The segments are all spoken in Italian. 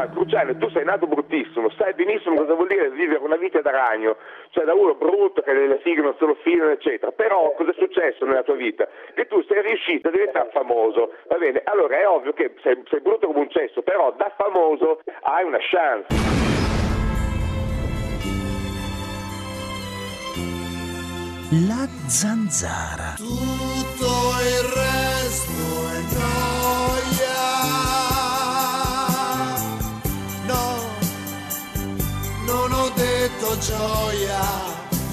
guarda, Cruciani, tu sei nato bruttissimo, sai benissimo cosa vuol dire vivere una vita da ragno, cioè da uno brutto che le fighe non se lo filano, eccetera. Però cosa è successo nella tua vita? Che tu sei riuscito a diventare famoso, va bene? Allora è ovvio che sei brutto come un cesso, però da famoso hai una chance. La zanzara. Tutto il resto è gioia. No, non ho detto gioia.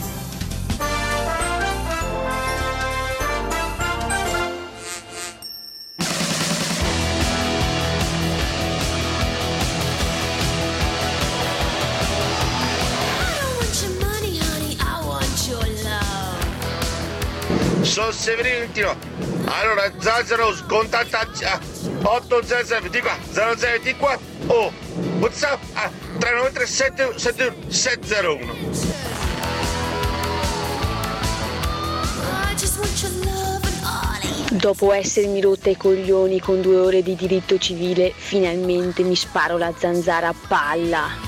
Sono Severino. Allora Zanzaro contatta 800 di qua 0024 o WhatsApp a 393 701. Dopo essermi rotta i coglioni con 2 ore di diritto civile, finalmente mi sparo la zanzara a palla.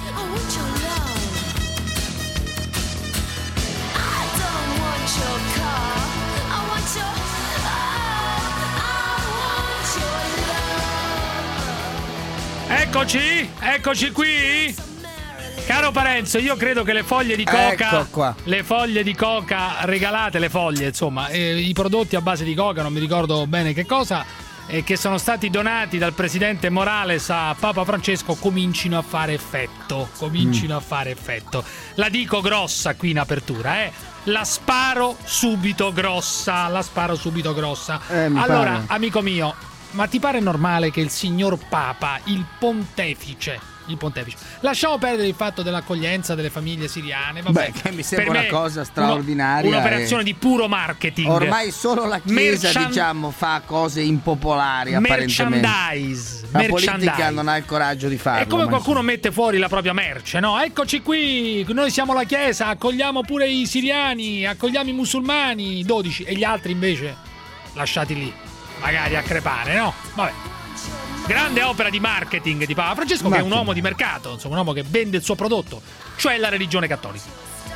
Eccoci qui. Caro Parenzo, io credo che le foglie di coca, regalate, le foglie, insomma, i prodotti a base di coca, non mi ricordo bene che cosa, che sono stati donati dal presidente Morales a Papa Francesco, comincino a fare effetto. La dico grossa qui in apertura, La sparo subito grossa. Allora, amico mio, ma ti pare normale che il signor Papa, il pontefice, lasciamo perdere il fatto dell'accoglienza delle famiglie siriane, vabbè, che mi sembra una cosa straordinaria, un'operazione di puro marketing. Ormai solo la Chiesa fa cose impopolari, apparentemente. La politica non ha il coraggio di farlo. È come qualcuno mette fuori la propria merce, no? Eccoci qui, noi siamo la Chiesa, accogliamo pure i siriani, accogliamo i musulmani, 12, e gli altri invece lasciati lì, magari a crepare, no? Vabbè. Grande opera di marketing di Papa Francesco, che è un uomo di mercato, insomma, un uomo che vende il suo prodotto, cioè la religione cattolica.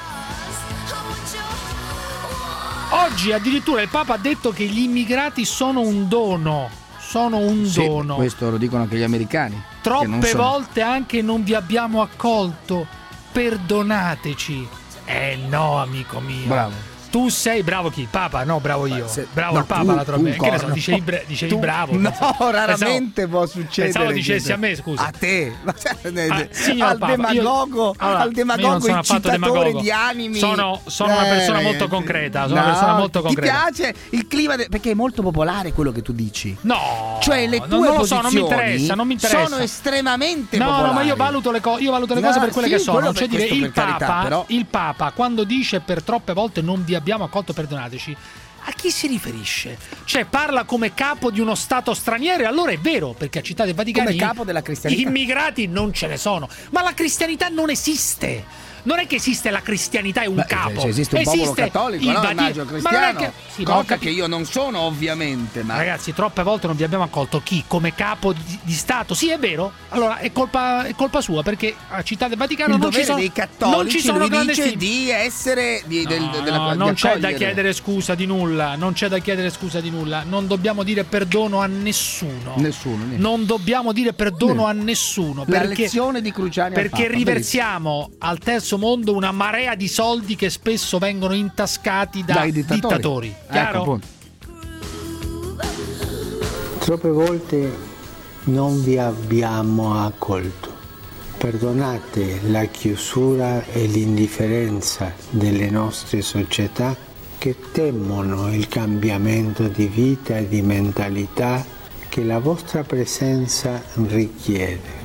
Oggi addirittura il Papa ha detto che gli immigrati sono un dono. Questo lo dicono anche gli americani. Troppe volte anche non vi abbiamo accolto, perdonateci. No, amico mio. Bravo. Tu sei bravo chi? Il Papa? No, bravo io. Bravo il Papa la trombetta. Che ne so, dicevi bravo. No, raramente può succedere. Pensavo dicessi a me, scusa. A te. Al demagogo, al demagogo incitatore di animi. Sono una persona molto concreta. Ti piace il clima perché è molto popolare quello che tu dici. No. Cioè le tue posizioni non mi interessa. sono estremamente popolari. No, ma io valuto le cose per quelle che sono. Cioè dire il Papa quando dice per troppe volte non vi abbiamo accolto, perdonateci, a chi si riferisce? Cioè parla come capo di uno stato straniero, e allora è vero, perché a Città del Vaticano come capo della cristianità immigrati non ce ne sono, ma la cristianità non esiste. Non è che esiste la cristianità e un capo. Esiste un popolo cattolico, no? Immagino cristiano. Cosa che io non sono, ovviamente. Ma ragazzi, troppe volte non vi abbiamo accolto chi? Come capo di Stato. Sì, è vero. Allora è colpa sua, perché a Città del Vaticano non ci sono dei cattolici, non ci sono lui dice di essere non c'è da chiedere scusa di nulla. Non dobbiamo dire perdono a nessuno. Non dobbiamo dire perdono a nessuno. La lezione di Cruciani perché riversiamo al terzo mondo una marea di soldi che spesso vengono intascati dai dittatori. Chiaro? Troppe volte non vi abbiamo accolto. Perdonate la chiusura e l'indifferenza delle nostre società che temono il cambiamento di vita e di mentalità che la vostra presenza richiede.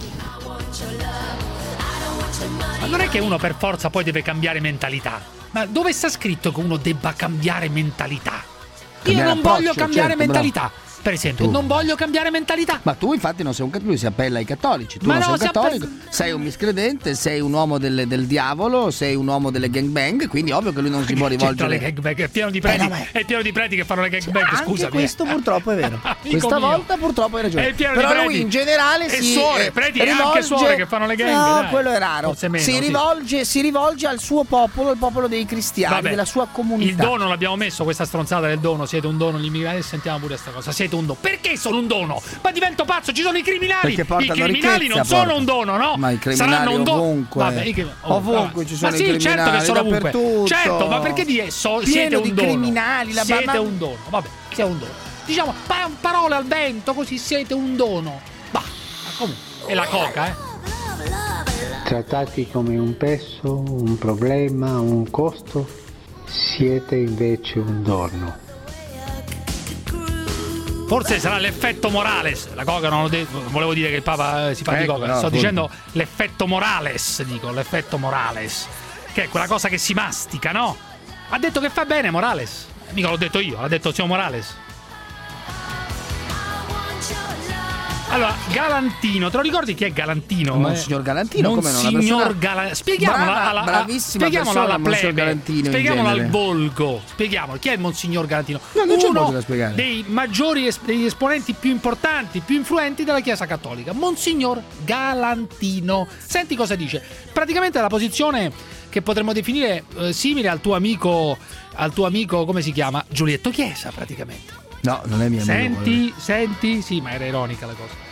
Ma non è che uno per forza poi deve cambiare mentalità. Ma dove sta scritto che uno debba cambiare mentalità? Io non voglio cambiare mentalità. Per esempio, non voglio cambiare mentalità. Ma tu infatti non sei un cattolico, lui si appella ai cattolici. Tu non sei un cattolico, sei un miscredente, sei un uomo del diavolo, sei un uomo delle gangbang, quindi ovvio che lui non si può rivolgere. Gangbang, è pieno di preti, è pieno di preti che fanno le gangbang, scusa. Questo purtroppo è vero. Questa volta purtroppo hai ragione. Però lui in generale si preti rivolge, anche suore che fanno le gangbang. No, quello è raro. Si rivolge al suo popolo, il popolo dei cristiani, della sua comunità. Il dono l'abbiamo messo, questa stronzata del dono, siete un dono gli immigrati, sentiamo pure questa cosa. Siete un dono. Perché sono un dono? Ma divento pazzo, ci sono i criminali. I criminali non sono un dono, no? Ma i criminali saranno un dono ovunque. Ovunque ci sono i criminali. Certo che sono ovunque. Certo, ma perché siete un dono? Criminali, siete un dono. Vabbè, siete un dono. Diciamo parole al vento, così siete un dono. Bah, comunque è la coca, Trattati come un peso, un problema, un costo, siete invece un dono. Forse sarà l'effetto Morales. La coca non volevo dire che il Papa si fa di coca. Sto dicendo l'effetto Morales, l'effetto Morales, che è quella cosa che si mastica, no? Ha detto che fa bene Morales. Mica l'ho detto io, l'ha detto il signor Morales. Allora, Galantino, te lo ricordi chi è Galantino? Monsignor Galantino, Monsignor Galantino. Spieghiamolo alla plebe. Spieghiamolo al volgo. Spieghiamolo, chi è il Monsignor Galantino? No, non c'è molto da spiegare. Dei maggiori degli esponenti più importanti, più influenti della Chiesa Cattolica. Monsignor Galantino. Senti cosa dice. Praticamente la posizione che potremmo definire simile al tuo amico, come si chiama? Giulietto Chiesa, praticamente. No, non è mia amico. Senti, sì, ma era ironica la cosa.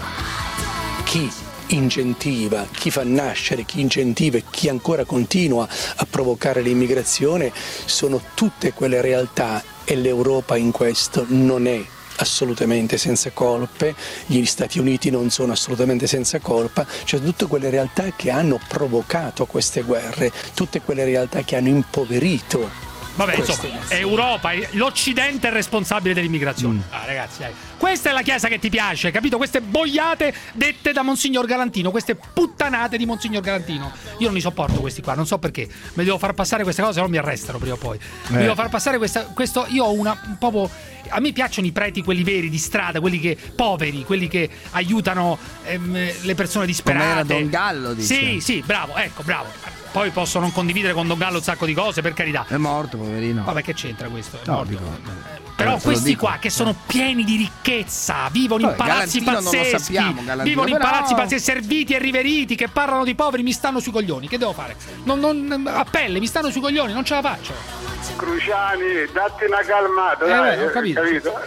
Chi incentiva, chi fa nascere, chi incentiva e chi ancora continua a provocare l'immigrazione sono tutte quelle realtà, e l'Europa in questo non è assolutamente senza colpe, gli Stati Uniti non sono assolutamente senza colpa, cioè tutte quelle realtà che hanno provocato queste guerre, tutte quelle realtà che hanno impoverito. Vabbè, insomma, Europa, l'Occidente è responsabile dell'immigrazione. Ragazzi, questa è la Chiesa che ti piace, capito? Queste boiate dette da Monsignor Galantino, queste puttanate di Monsignor Galantino. Io non li sopporto questi qua, non so perché. Mi devo far passare queste cose, se no mi arrestano prima o poi. Mi devo far passare questo. Io ho un proprio. A me piacciono i preti, quelli veri, di strada, quelli che poveri, quelli che aiutano le persone disperate. Come era Don Gallo, dice. Sì, bravo, ecco, bravo. Poi posso non condividere con Don Gallo un sacco di cose, per carità. È morto, poverino. Vabbè, che c'entra questo? È morto. Però questi qua che sono pieni di ricchezza, vivono in palazzi pazzeschi, vivono in palazzi pazzeschi, serviti e riveriti, che parlano di poveri, mi stanno sui coglioni. Che devo fare? A pelle, mi stanno sui coglioni, non ce la faccio. Cruciani, datti una calmata, dai, ho capito.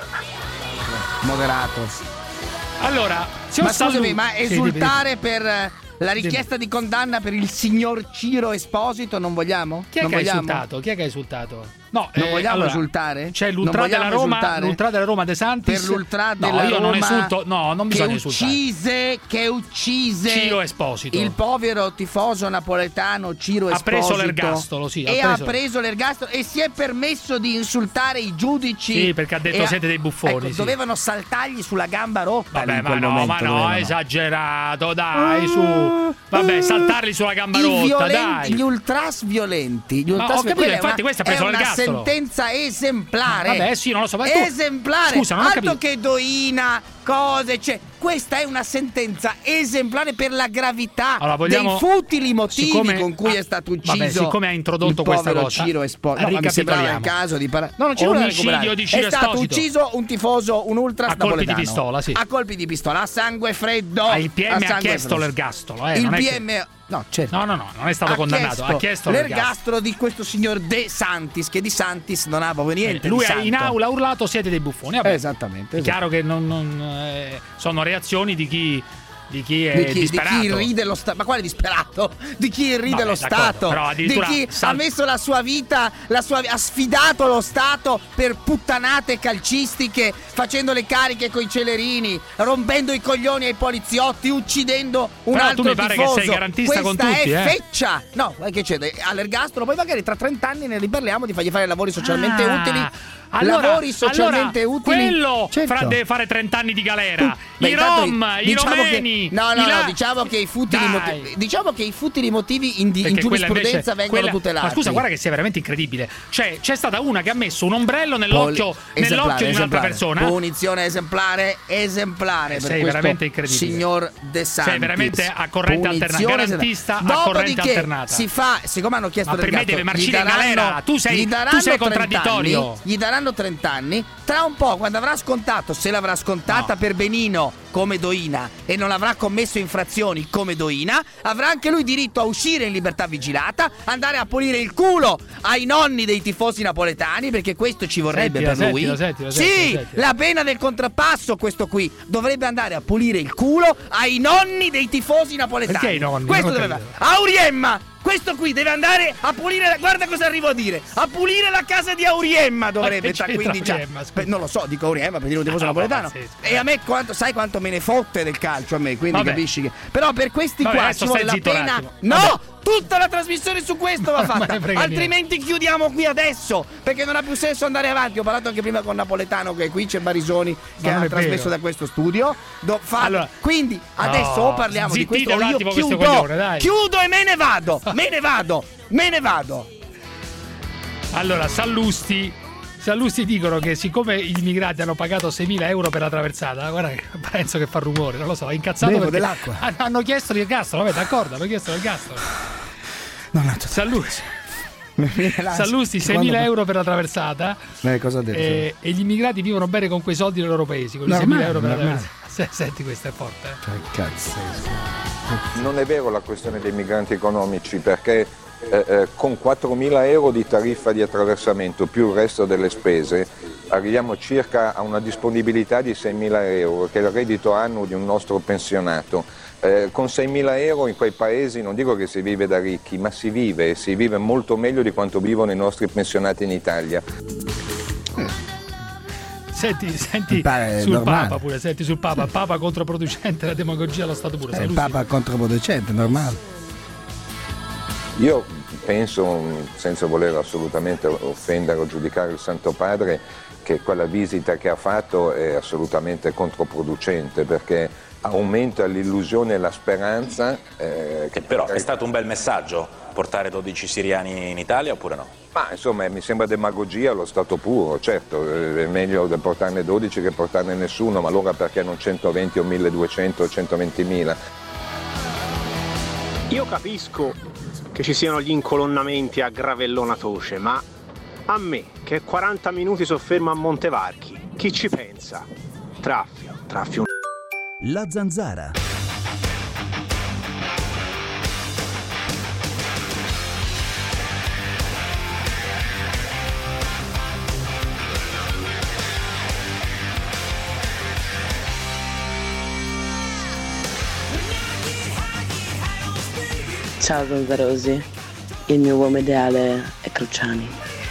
Moderato. Allora, ma scusami, ma esultare per la richiesta di condanna per il signor Ciro Esposito non vogliamo? Chi è che ha esultato? Chi è che ha esultato? No, non vogliamo esultare? C'è l'ultra della Roma De Santis. Per l'ultra della Roma. No, io non esulto. No, non bisogna esultare. Che uccise Ciro Esposito. Il povero tifoso napoletano Ciro Esposito. Ha preso l'ergastolo, sì. Ha preso l'ergastolo e si è permesso di insultare i giudici. Sì, perché ha detto siete dei buffoni. Ecco, sì. Dovevano saltargli sulla gamba rotta. Vabbè, ma no, è esagerato, dai, su. Vabbè, saltarli sulla gamba rotta, dai. Gli ultras violenti. Ho capito, infatti questo ha preso l'ergastolo. Sentenza esemplare. Vabbè, sì, non lo so. Ma esemplare. Scusa, non ho capito. Altro che doina, cose, cioè, questa è una sentenza esemplare per la gravità dei futili motivi con cui è stato ucciso. Vabbè, siccome ha introdotto questa cosa, Ciro Esposito. No, mi sembrava il caso di no, non ci vuole recuperare. Di Ciro è stato Esposito. Ucciso un tifoso, un ultras napoletano. A colpi di pistola, sì. A colpi di pistola, a sangue freddo. Il PM ha chiesto l'ergastolo. Il PM... No, certo. No, non è stato condannato. Ha chiesto l'ergastolo di questo signor De Santis, che di Santis non ha proprio niente. Lui in aula ha urlato siete dei buffoni. Vabbè, esattamente. È chiaro che sono reazioni di chi è disperato. Di chi ride lo Stato. Ma quale disperato? Di chi ride lo Stato? Di chi ha messo la sua vita, ha sfidato lo Stato per puttanate calcistiche, facendo le cariche coi celerini, rompendo i coglioni ai poliziotti, uccidendo un altro tifoso. Tu mi pare che sei garantista con tutti, Questa è feccia. No, che c'è? All'ergastolo, poi magari tra 30 anni ne riparliamo di fargli fare lavori socialmente utili. lavori socialmente utili. Quello deve fare 30 anni di galera. I rom, i romeni. Diciamo che i futili motivi in giurisprudenza vengono tutelati. Ma scusa, guarda che sia veramente incredibile. Cioè, c'è stata una che ha messo un ombrello nell'occhio di un'altra persona. Punizione esemplare sei veramente incredibile. Signor De Santis. Sei veramente a corrente alternata, garantista a corrente alternata. Si fa, siccome hanno chiesto per me deve marcire in galera. Tu sei contraddittorio. Gli daranno 30 anni. Tra un po', quando avrà scontato, se l'avrà scontata per benino come Doina e non avrà commesso infrazioni come Doina, avrà anche lui diritto a uscire in libertà vigilata, andare a pulire il culo ai nonni dei tifosi napoletani, perché questo ci vorrebbe per lui. La pena del contrappasso, questo qui dovrebbe andare a pulire il culo ai nonni dei tifosi napoletani. Perché i nonni? Questo dovrebbe Auriemma. Questo qui deve andare a pulire, guarda cosa arrivo a dire, a pulire la casa di Auriemma dovrebbe, tra 15 anni. Non lo so, dico Auriemma per dire un tifoso napoletano. E a me sai quanto me ne fotte del calcio a me, quindi capisci che. Però per questi qua ci vuole la pena. No! Tutta la trasmissione su questo va fatta, altrimenti chiudiamo qui adesso, perché non ha più senso andare avanti. Ho parlato anche prima con Napoletano, che qui c'è Barisoni che ha trasmesso da questo studio. Quindi adesso o parliamo di questo, o io chiudo e me ne vado. Allora, Sallusti dicono che siccome gli immigrati hanno pagato 6.000 euro per la traversata, guarda che penso che fa rumore, non lo so, è incazzato perché dell'acqua. Hanno chiesto l'ergastolo, vabbè, d'accordo, hanno chiesto l'ergastolo. Sallusti 6.000 euro per la traversata. Cosa ha detto? E gli immigrati vivono bene con quei soldi nei loro paesi, con i 6.000 euro per la traversata. Senti, questo è forte. Che cazzo. Non è vero la questione dei migranti economici, perché con 4.000 euro di tariffa di attraversamento più il resto delle spese arriviamo circa a una disponibilità di 6.000 euro, che è il reddito annuo di un nostro pensionato. Con 6.000 euro in quei paesi non dico che si vive da ricchi, ma si vive molto meglio di quanto vivono i nostri pensionati in Italia. Senti sul Papa pure, senti sul Papa, Papa controproducente, la demagogia allo Stato pure. Il Papa controproducente, normale. Io penso, senza voler assolutamente offendere o giudicare il Santo Padre, che quella visita che ha fatto è assolutamente controproducente, perché aumenta l'illusione e la speranza. Che però è stato un bel messaggio portare 12 siriani in Italia oppure no? Ma insomma mi sembra demagogia allo stato puro, certo, è meglio portarne 12 che portarne nessuno, ma allora perché non 120 o 1200 o 120.000? Io capisco che ci siano gli incolonnamenti a Gravellona Toce, ma a me, che 40 minuti soffermo a Montevarchi, chi ci pensa? Traffio. La Zanzara. Ciao Zanzarosi, il mio uomo ideale è Cruciani.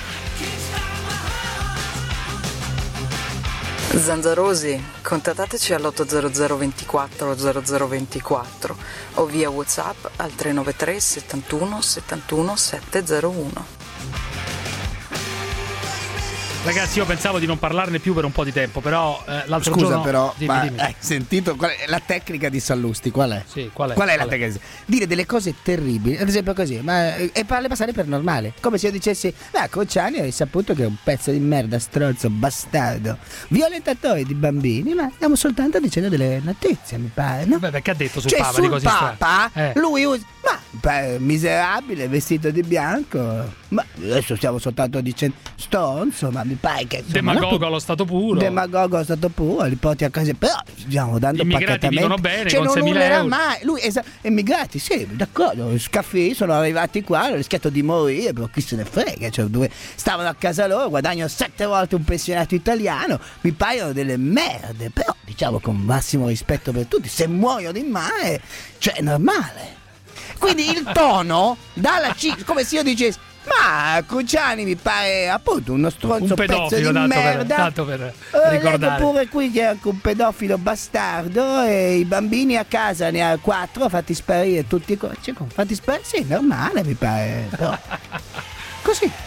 Zanzarosi, contattateci all'800 24 0024 o via WhatsApp al 393 71 71 701. Ragazzi, io pensavo di non parlarne più per un po' di tempo, però l'altro giorno... Scusa però, dimmi. Hai sentito la tecnica di Sallusti, qual è? Sì, qual è la tecnica? Dire delle cose terribili, ad esempio così, e farle passare per normale. Come se io dicessi, Cruciani hai saputo che è un pezzo di merda, stronzo, bastardo, violentatore di bambini, ma stiamo soltanto dicendo delle notizie, mi pare, no? Beh, che ha detto sul Papa sul di così Papa, lui usa... miserabile, vestito di bianco. Ma adesso stiamo soltanto dicendo stronzo, ma mi pare che demagogo allo stato puro. Demagogo allo stato puro, li porti a casa. Però stiamo dando immigrati vivono bene, con non 6.000 euro. Mai. Lui immigrati, sì, d'accordo. Scaffi sono arrivati qua, hanno rischiato di morire, però chi se ne frega. Cioè, dove stavano a casa loro, guadagnano 7 volte un pensionato italiano. Mi paiono delle merde. Però diciamo con massimo rispetto per tutti, se muoiono in mare, cioè è normale. Quindi il tono dalla come se io dicessi, ma Cruciani mi pare appunto uno stronzo, un pedofilo, pezzo di merda, tanto per ricordare. Leggo pure qui che è anche un pedofilo bastardo e i bambini a casa ne ha 4 fatti sparire tutti fatti sparire, sì, normale mi pare, però. Così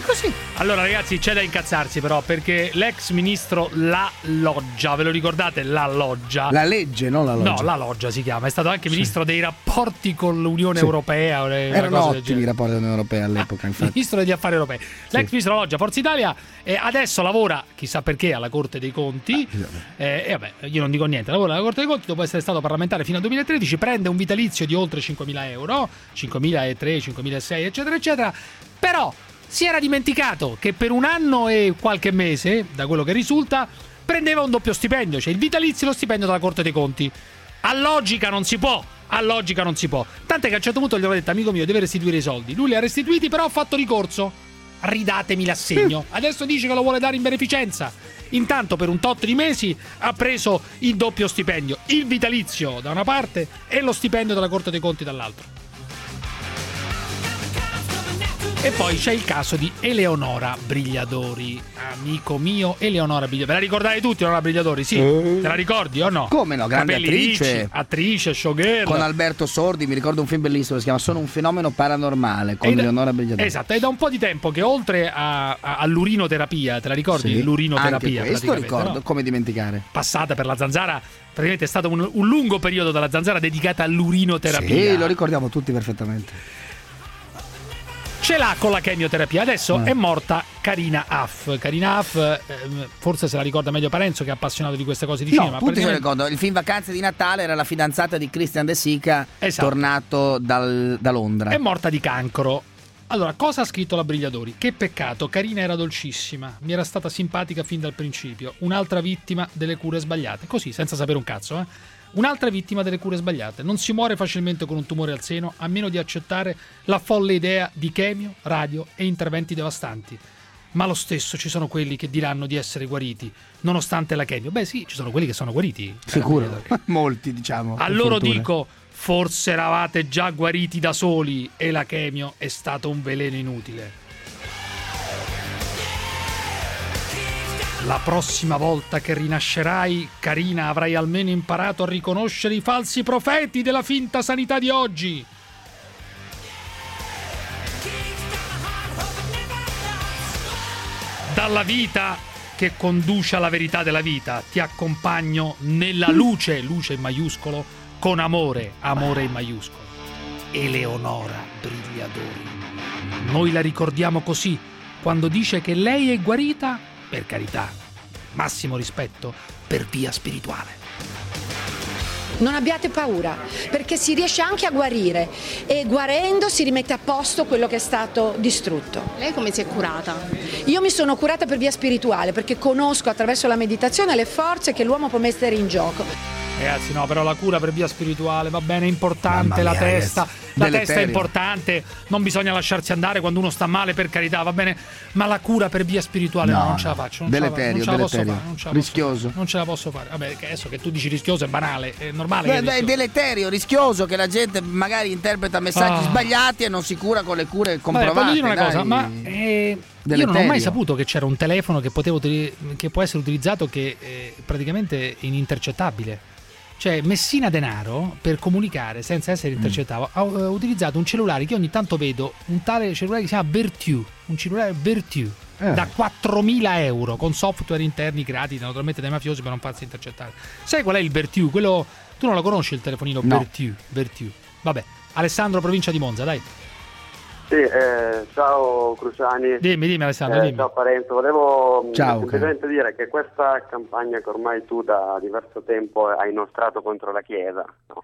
così. Allora ragazzi, c'è da incazzarsi però, perché l'ex ministro La Loggia, ve lo ricordate? La Loggia, la legge, non la Loggia. No, La Loggia si chiama. È stato anche ministro dei rapporti con l'Unione Europea. Erano ottimi i rapporti con l'Unione Europea all'epoca, infatti. Ministro degli affari europei. L'ex ministro La Loggia, Forza Italia, adesso lavora, chissà perché, alla Corte dei Conti. E vabbè, io non dico niente. Lavora alla Corte dei Conti dopo essere stato parlamentare fino al 2013, prende un vitalizio di oltre 5.000 euro, 5.003, 5.006, eccetera, eccetera. Però si era dimenticato che per 1 anno e qualche mese, da quello che risulta, prendeva un doppio stipendio, cioè il vitalizio e lo stipendio dalla Corte dei Conti. A logica non si può. Tant'è che a un certo punto gli aveva detto: amico mio, deve restituire i soldi. Lui li ha restituiti, però ha fatto ricorso. Ridatemi l'assegno. Adesso dice che lo vuole dare in beneficenza. Intanto per un tot di mesi ha preso il doppio stipendio, il vitalizio da una parte e lo stipendio della Corte dei Conti dall'altro. E poi c'è il caso di Eleonora Brigliadori, amico mio. Eleonora Brigliadori, ve la ricordate tutti Eleonora Brigliadori? Sì, te la ricordi o no? Come no, grande attrice, showgirl. Con Alberto Sordi, mi ricordo un film bellissimo che si chiama Sono un fenomeno paranormale con Eleonora Brigliadori. Esatto, è da un po' di tempo che oltre all'urinoterapia, te la ricordi? Sì, l'urinoterapia, anche questo ricordo, no? Come dimenticare? Passata per la Zanzara, praticamente è stato un lungo periodo della Zanzara dedicata all'urinoterapia. Sì, lo ricordiamo tutti perfettamente. Ce l'ha con la chemioterapia. Adesso è morta Carina Aff. Carina Aff, forse se la ricorda meglio Parenzo, che è appassionato di queste cose di cinema. Tutti se lo ricordano. Il film Vacanze di Natale era la fidanzata di Christian De Sica, tornato da Londra. È morta di cancro. Allora, cosa ha scritto la Brigliadori? Che peccato, Carina era dolcissima, mi era stata simpatica fin dal principio. Un'altra vittima delle cure sbagliate. Così, senza sapere un cazzo, Un'altra vittima delle cure sbagliate. Non si muore facilmente con un tumore al seno a meno di accettare la folle idea di chemio, radio e interventi devastanti. Ma lo stesso ci sono quelli che diranno di essere guariti nonostante la chemio. Beh sì, ci sono quelli che sono guariti. Sicuro, molti diciamo. A loro dico, forse eravate già guariti da soli e la chemio è stato un veleno inutile. La prossima volta che rinascerai, Carina, avrai almeno imparato a riconoscere i falsi profeti della finta sanità di oggi. Dalla vita che conduce alla verità della vita, ti accompagno nella luce, luce in maiuscolo, con amore, amore in maiuscolo. Eleonora Brigliadori. Noi la ricordiamo così, quando dice che lei è guarita. Per carità, massimo rispetto per via spirituale. Non abbiate paura, perché si riesce anche a guarire e guarendo si rimette a posto quello che è stato distrutto. Lei come si è curata? Io mi sono curata per via spirituale, perché conosco attraverso la meditazione le forze che l'uomo può mettere in gioco. Ragazzi, no, però la cura per via spirituale, va bene, è importante, la testa. La testa è importante, non bisogna lasciarsi andare quando uno sta male, per carità, va bene, ma la cura per via spirituale no, non ce la faccio. Non ce la posso fare. Vabbè, adesso che tu dici rischioso è banale, è normale. È deleterio, rischioso che la gente magari interpreta messaggi sbagliati e non si cura con le cure comprovate. Voglio dire una cosa, ma io non ho mai saputo che c'era un telefono che può essere utilizzato che è praticamente inintercettabile. Cioè Messina Denaro, per comunicare senza essere intercettato, ha utilizzato un cellulare che ogni tanto vedo, un tale cellulare che si chiama Vertu, un cellulare Vertu, da 4.000 euro, con software interni creati naturalmente dai mafiosi per non farsi intercettare. Sai qual è il Vertu? Quello, tu non lo conosci il telefonino? No. Vertu. Vabbè, Alessandro, provincia di Monza, dai. Sì, ciao Cruciani. Dimmi Alessandro, dimmi. Ciao Parenzo, volevo semplicemente dire che questa campagna che ormai tu da diverso tempo hai inoltrato contro la Chiesa, no?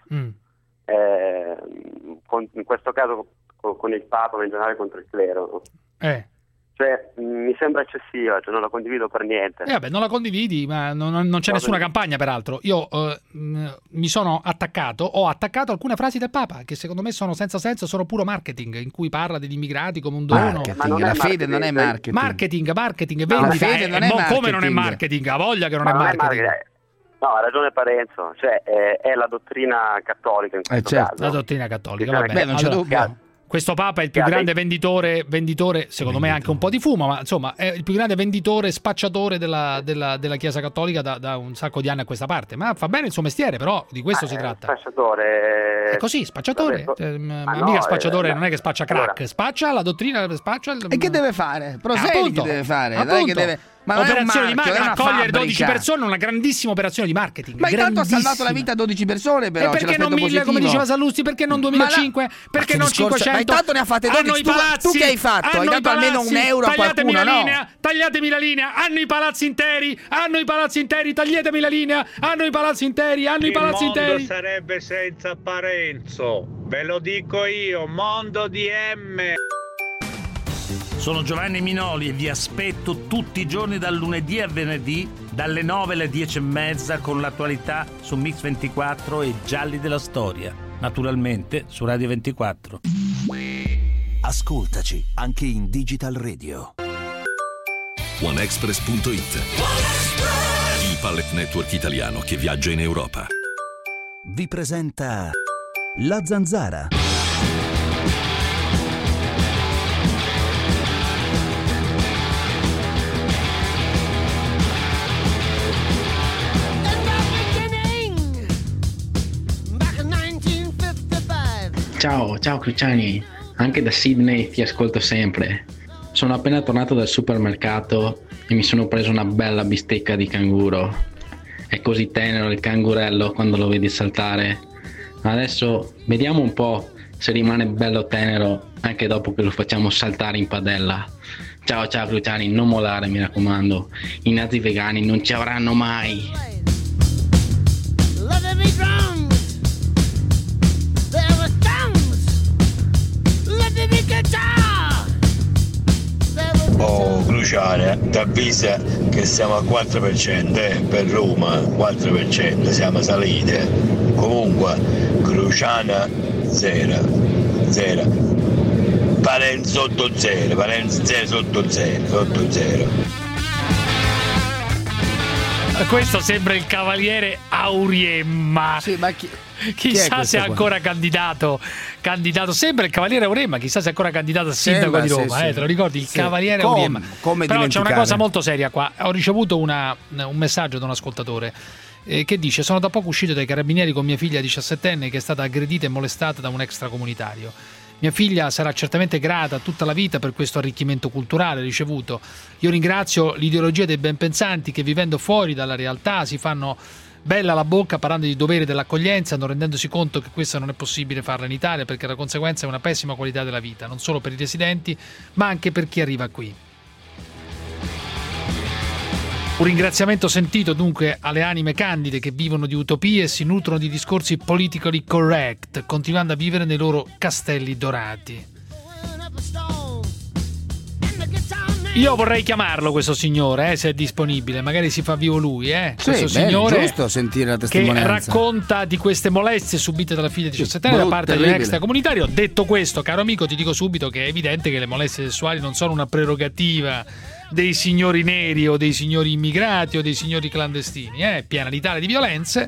In questo caso con il Papa, ma in generale contro il clero, no? Cioè, mi sembra eccessiva, cioè non la condivido per niente. Vabbè, non la condividi, ma non c'è nessuna campagna, peraltro. Io mi sono ho attaccato alcune frasi del Papa, che secondo me sono senza senso, sono puro marketing, in cui parla degli immigrati come un dono. La fede non è marketing. Marketing, vendita. La fede non è marketing. Come non è marketing? Ha voglia che non è marketing. No, ha ragione Parenzo, cioè è la dottrina cattolica in questo caso. La dottrina cattolica, va bene. Questo Papa è il più grande venditore, secondo me anche un po' di fumo, ma insomma è il più grande venditore, spacciatore della Chiesa Cattolica da un sacco di anni a questa parte. Ma fa bene il suo mestiere, però di questo si tratta. Spacciatore. È così, spacciatore. Mica spacciatore, non è che spaccia crack, spaccia la dottrina, spaccia E che deve fare? Prosegui che deve fare. Dai, che deve... Ma operazione di marketing, accogliere 12 persone è una grandissima operazione di marketing. Ma intanto ha salvato la vita a 12 persone, però. E perché non 1000, come diceva Sallusti? Perché non 2005? Perché non 500? Ma intanto ne ha fatte 12. Tu che hai fatto? Hai dato almeno €1 a qualcuno, no? Tagliatemi la linea, hanno i palazzi interi, tagliatemi la linea, hanno i palazzi interi. Il mondo sarebbe senza Parenzo, ve lo dico io, mondo di M. Sono Giovanni Minoli e vi aspetto tutti i giorni dal lunedì a venerdì dalle 9 alle 10:30 con l'attualità su Mix 24 e Gialli della Storia, naturalmente su Radio 24. Ascoltaci anche in Digital Radio. OneExpress.it, il pallet network italiano che viaggia in Europa. Vi presenta La Zanzara. Ciao Cruciani, anche da Sydney ti ascolto sempre. Sono appena tornato dal supermercato e mi sono preso una bella bistecca di canguro. È così tenero il cangurello quando lo vedi saltare. Adesso vediamo un po' se rimane bello tenero anche dopo che lo facciamo saltare in padella. Ciao Cruciani, non mollare, mi raccomando. I nazi vegani non ci avranno mai. Oh Cruciane, ti avvisa che siamo al 4%, per Roma 4%, siamo salite. Comunque Cruciana 0. Parenzo sotto 0, Parenzo 0 sotto 0. Questo sembra il cavaliere Auriemma. Sì, ma chissà se è ancora candidato. Sembra il cavaliere Auriemma, chissà se è ancora candidato a sindaco di Roma. Te lo ricordi? Il cavaliere Auriemma. Però c'è una cosa molto seria qua. Ho ricevuto un messaggio da un ascoltatore che dice: sono da poco uscito dai carabinieri con mia figlia 17enne che è stata aggredita e molestata da un extracomunitario. Mia figlia sarà certamente grata tutta la vita per questo arricchimento culturale ricevuto. Io ringrazio l'ideologia dei benpensanti che, vivendo fuori dalla realtà, si fanno bella la bocca parlando di dovere dell'accoglienza, non rendendosi conto che questo non è possibile farla in Italia, perché la conseguenza è una pessima qualità della vita, non solo per i residenti ma anche per chi arriva qui. Un ringraziamento sentito dunque alle anime candide che vivono di utopie e si nutrono di discorsi politically correct, continuando a vivere nei loro castelli dorati. Io vorrei chiamarlo questo signore, se è disponibile, magari si fa vivo lui, questo signore, giusto sentire la testimonianza, che racconta di queste molestie subite dalla figlia di 17 anni da parte di un extracomunitario. Detto questo, caro amico, ti dico subito che è evidente che le molestie sessuali non sono una prerogativa dei signori neri o dei signori immigrati o dei signori clandestini, è piena l'Italia di violenze.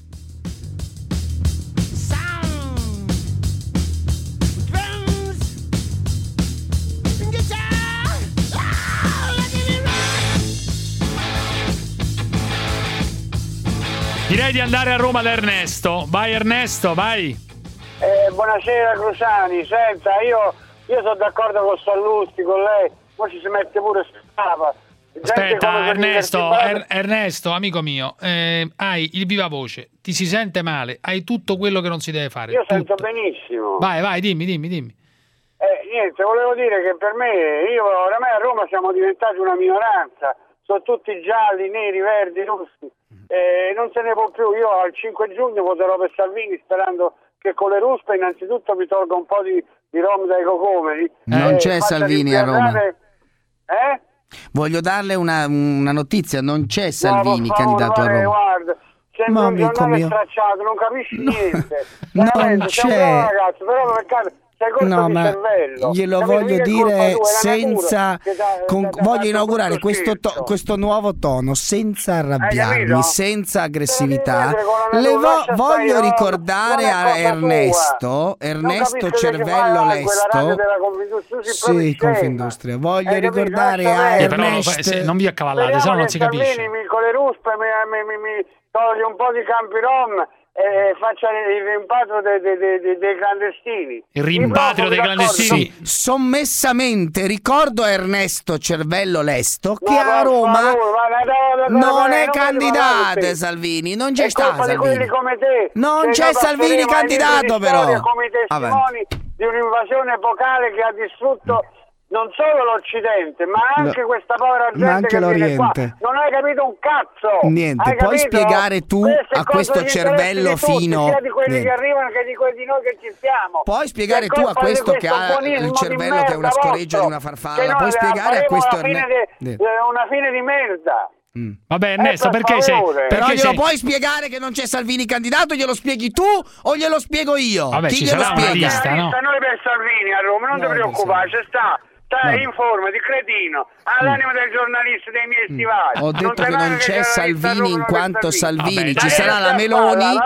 Direi di andare a Roma da Ernesto. Vai Ernesto, vai. Buonasera Cruciani, senta, io sono d'accordo con Sallusti, con lei, poi ci si mette pure strapa. Aspetta Ernesto, amico mio, hai il viva voce, ti si sente male, hai tutto quello che non si deve fare. Io sento benissimo. Vai, dimmi. Niente, volevo dire che per me, oramai a Roma siamo diventati una minoranza, sono tutti gialli, neri, verdi, rossi. Non se ne può più. Io al 5 giugno voterò per Salvini sperando che con le ruspe innanzitutto mi tolga un po' di rom dai cocomeri. Non c'è Salvini a Roma. Voglio darle una notizia, non c'è Salvini candidato a Roma. Guarda, sembra un giornale stracciato, non capisci niente. Non c'è. Sei un bravo ragazzo, però No, ma glielo voglio dire senza. Voglio inaugurare questo nuovo tono, senza arrabbiarmi, senza aggressività. Voglio ricordare a Ernesto Cervello Lesto. Sì, Confindustria. Voglio ricordare a Ernesto. Non vi accavallate, se no non si capisce. Con le ruspe mi toglie un po' di campirom e faccia il rimpatrio dei clandestini. Il rimpatrio dei clandestini? Sì. Sommessamente ricordo a Ernesto Cervello Lesto che a Roma non è candidato Salvini, non c'è stato Salvini. Non c'è Salvini candidato però. Come testimoni di un'invasione epocale che ha distrutto non solo l'Occidente, ma anche questa povera gente, ma anche che l'Oriente. Viene qua. Non hai capito un cazzo. Niente, puoi spiegare tu a questo cervello fino, sia di quelli che arrivano che di quelli di noi che ci siamo. Puoi spiegare tu a questo che ha il cervello che è una scoreggia di una farfalla, puoi spiegare a questo una fine di merda. Vabbè, Ernesto, perché sei? Però glielo puoi spiegare che non c'è Salvini candidato? Glielo spieghi tu o glielo spiego io? Vabbè, chi ci glielo sarà una spiega? lista, no? Noi per Salvini a Roma, non ti preoccupare, c'è sta. Stai in forma di cretino, all'anima del giornalista dei miei stivali. Ho detto che non c'è Salvini in quanto Salvini. Ci sarà la Meloni.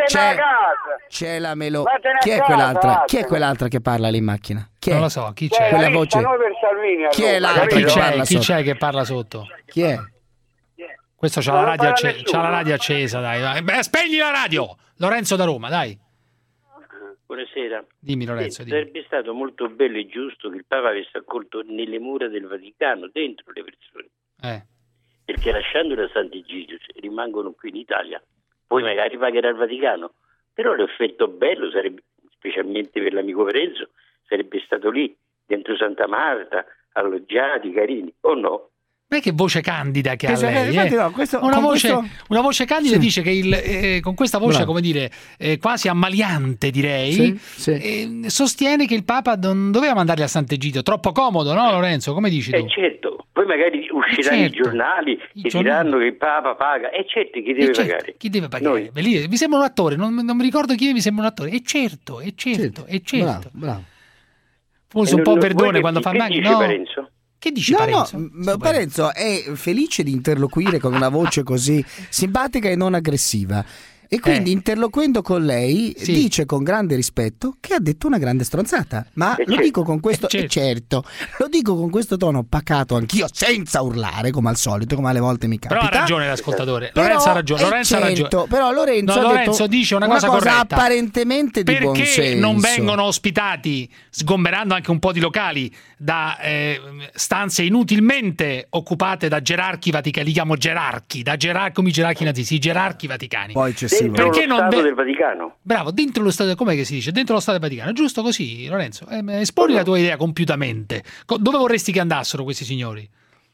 C'è la Meloni. Chi è quell'altra? Chi è quell'altra che parla lì in macchina? Chi è? Non lo so, chi c'è? Quella voce. Chi è l'altra che parla chi c'è che parla sotto? Chi è? Questo c'ha la radio accesa, dai. Beh, spegni la radio! Lorenzo da Roma, dai. Buonasera. Dimmi Lorenzo. Sarebbe stato molto bello e giusto che il Papa avesse accolto nelle mura del Vaticano, dentro le persone. Perché lasciando la Sant'Egidio rimangono qui in Italia, poi magari pagherà il Vaticano. Però l'effetto bello sarebbe, specialmente per l'amico Parenzo, sarebbe stato lì, dentro Santa Marta, alloggiati, carini, o no? Ma che voce candida che ha lei? No, una voce candida, sì. Dice che con questa voce, bravo, come dire, quasi ammaliante, direi, sì. Sostiene che il Papa non doveva mandarli a Sant'Egidio. Troppo comodo, no Lorenzo? Come dici tu? Certo, poi magari usciranno i giornali e diranno che il Papa paga. E certo, chi deve pagare? Chi deve pagare? Mi sembra un attore, non mi ricordo chi mi sembra un attore. E certo. Bravo. Forse un po' perdone quando fa male. No. Parenzo? Che dici Parenzo? No, Parenzo è felice di interloquire con una voce così simpatica e non aggressiva. E quindi interloquendo con lei dice con grande rispetto che ha detto una grande stronzata. Ma lo dico con questo lo dico con questo tono pacato anch'io, senza urlare come al solito, come alle volte mi capita. Però ha ragione l'ascoltatore. Lorenzo ha ragione. Però Lorenzo dice una cosa corretta, apparentemente di buon senso. Perché non vengono ospitati, sgomberando anche un po' di locali, da stanze inutilmente occupate da gerarchi vaticani, li chiamo gerarchi, come i gerarchi nazisti, i gerarchi vaticani. Poi c'è dentro perché lo Stato del Vaticano. Bravo, dentro lo Stato, com'è che si dice? Dentro lo Stato del Vaticano, giusto così, Lorenzo? Esponi la tua idea compiutamente. Dove vorresti che andassero questi signori?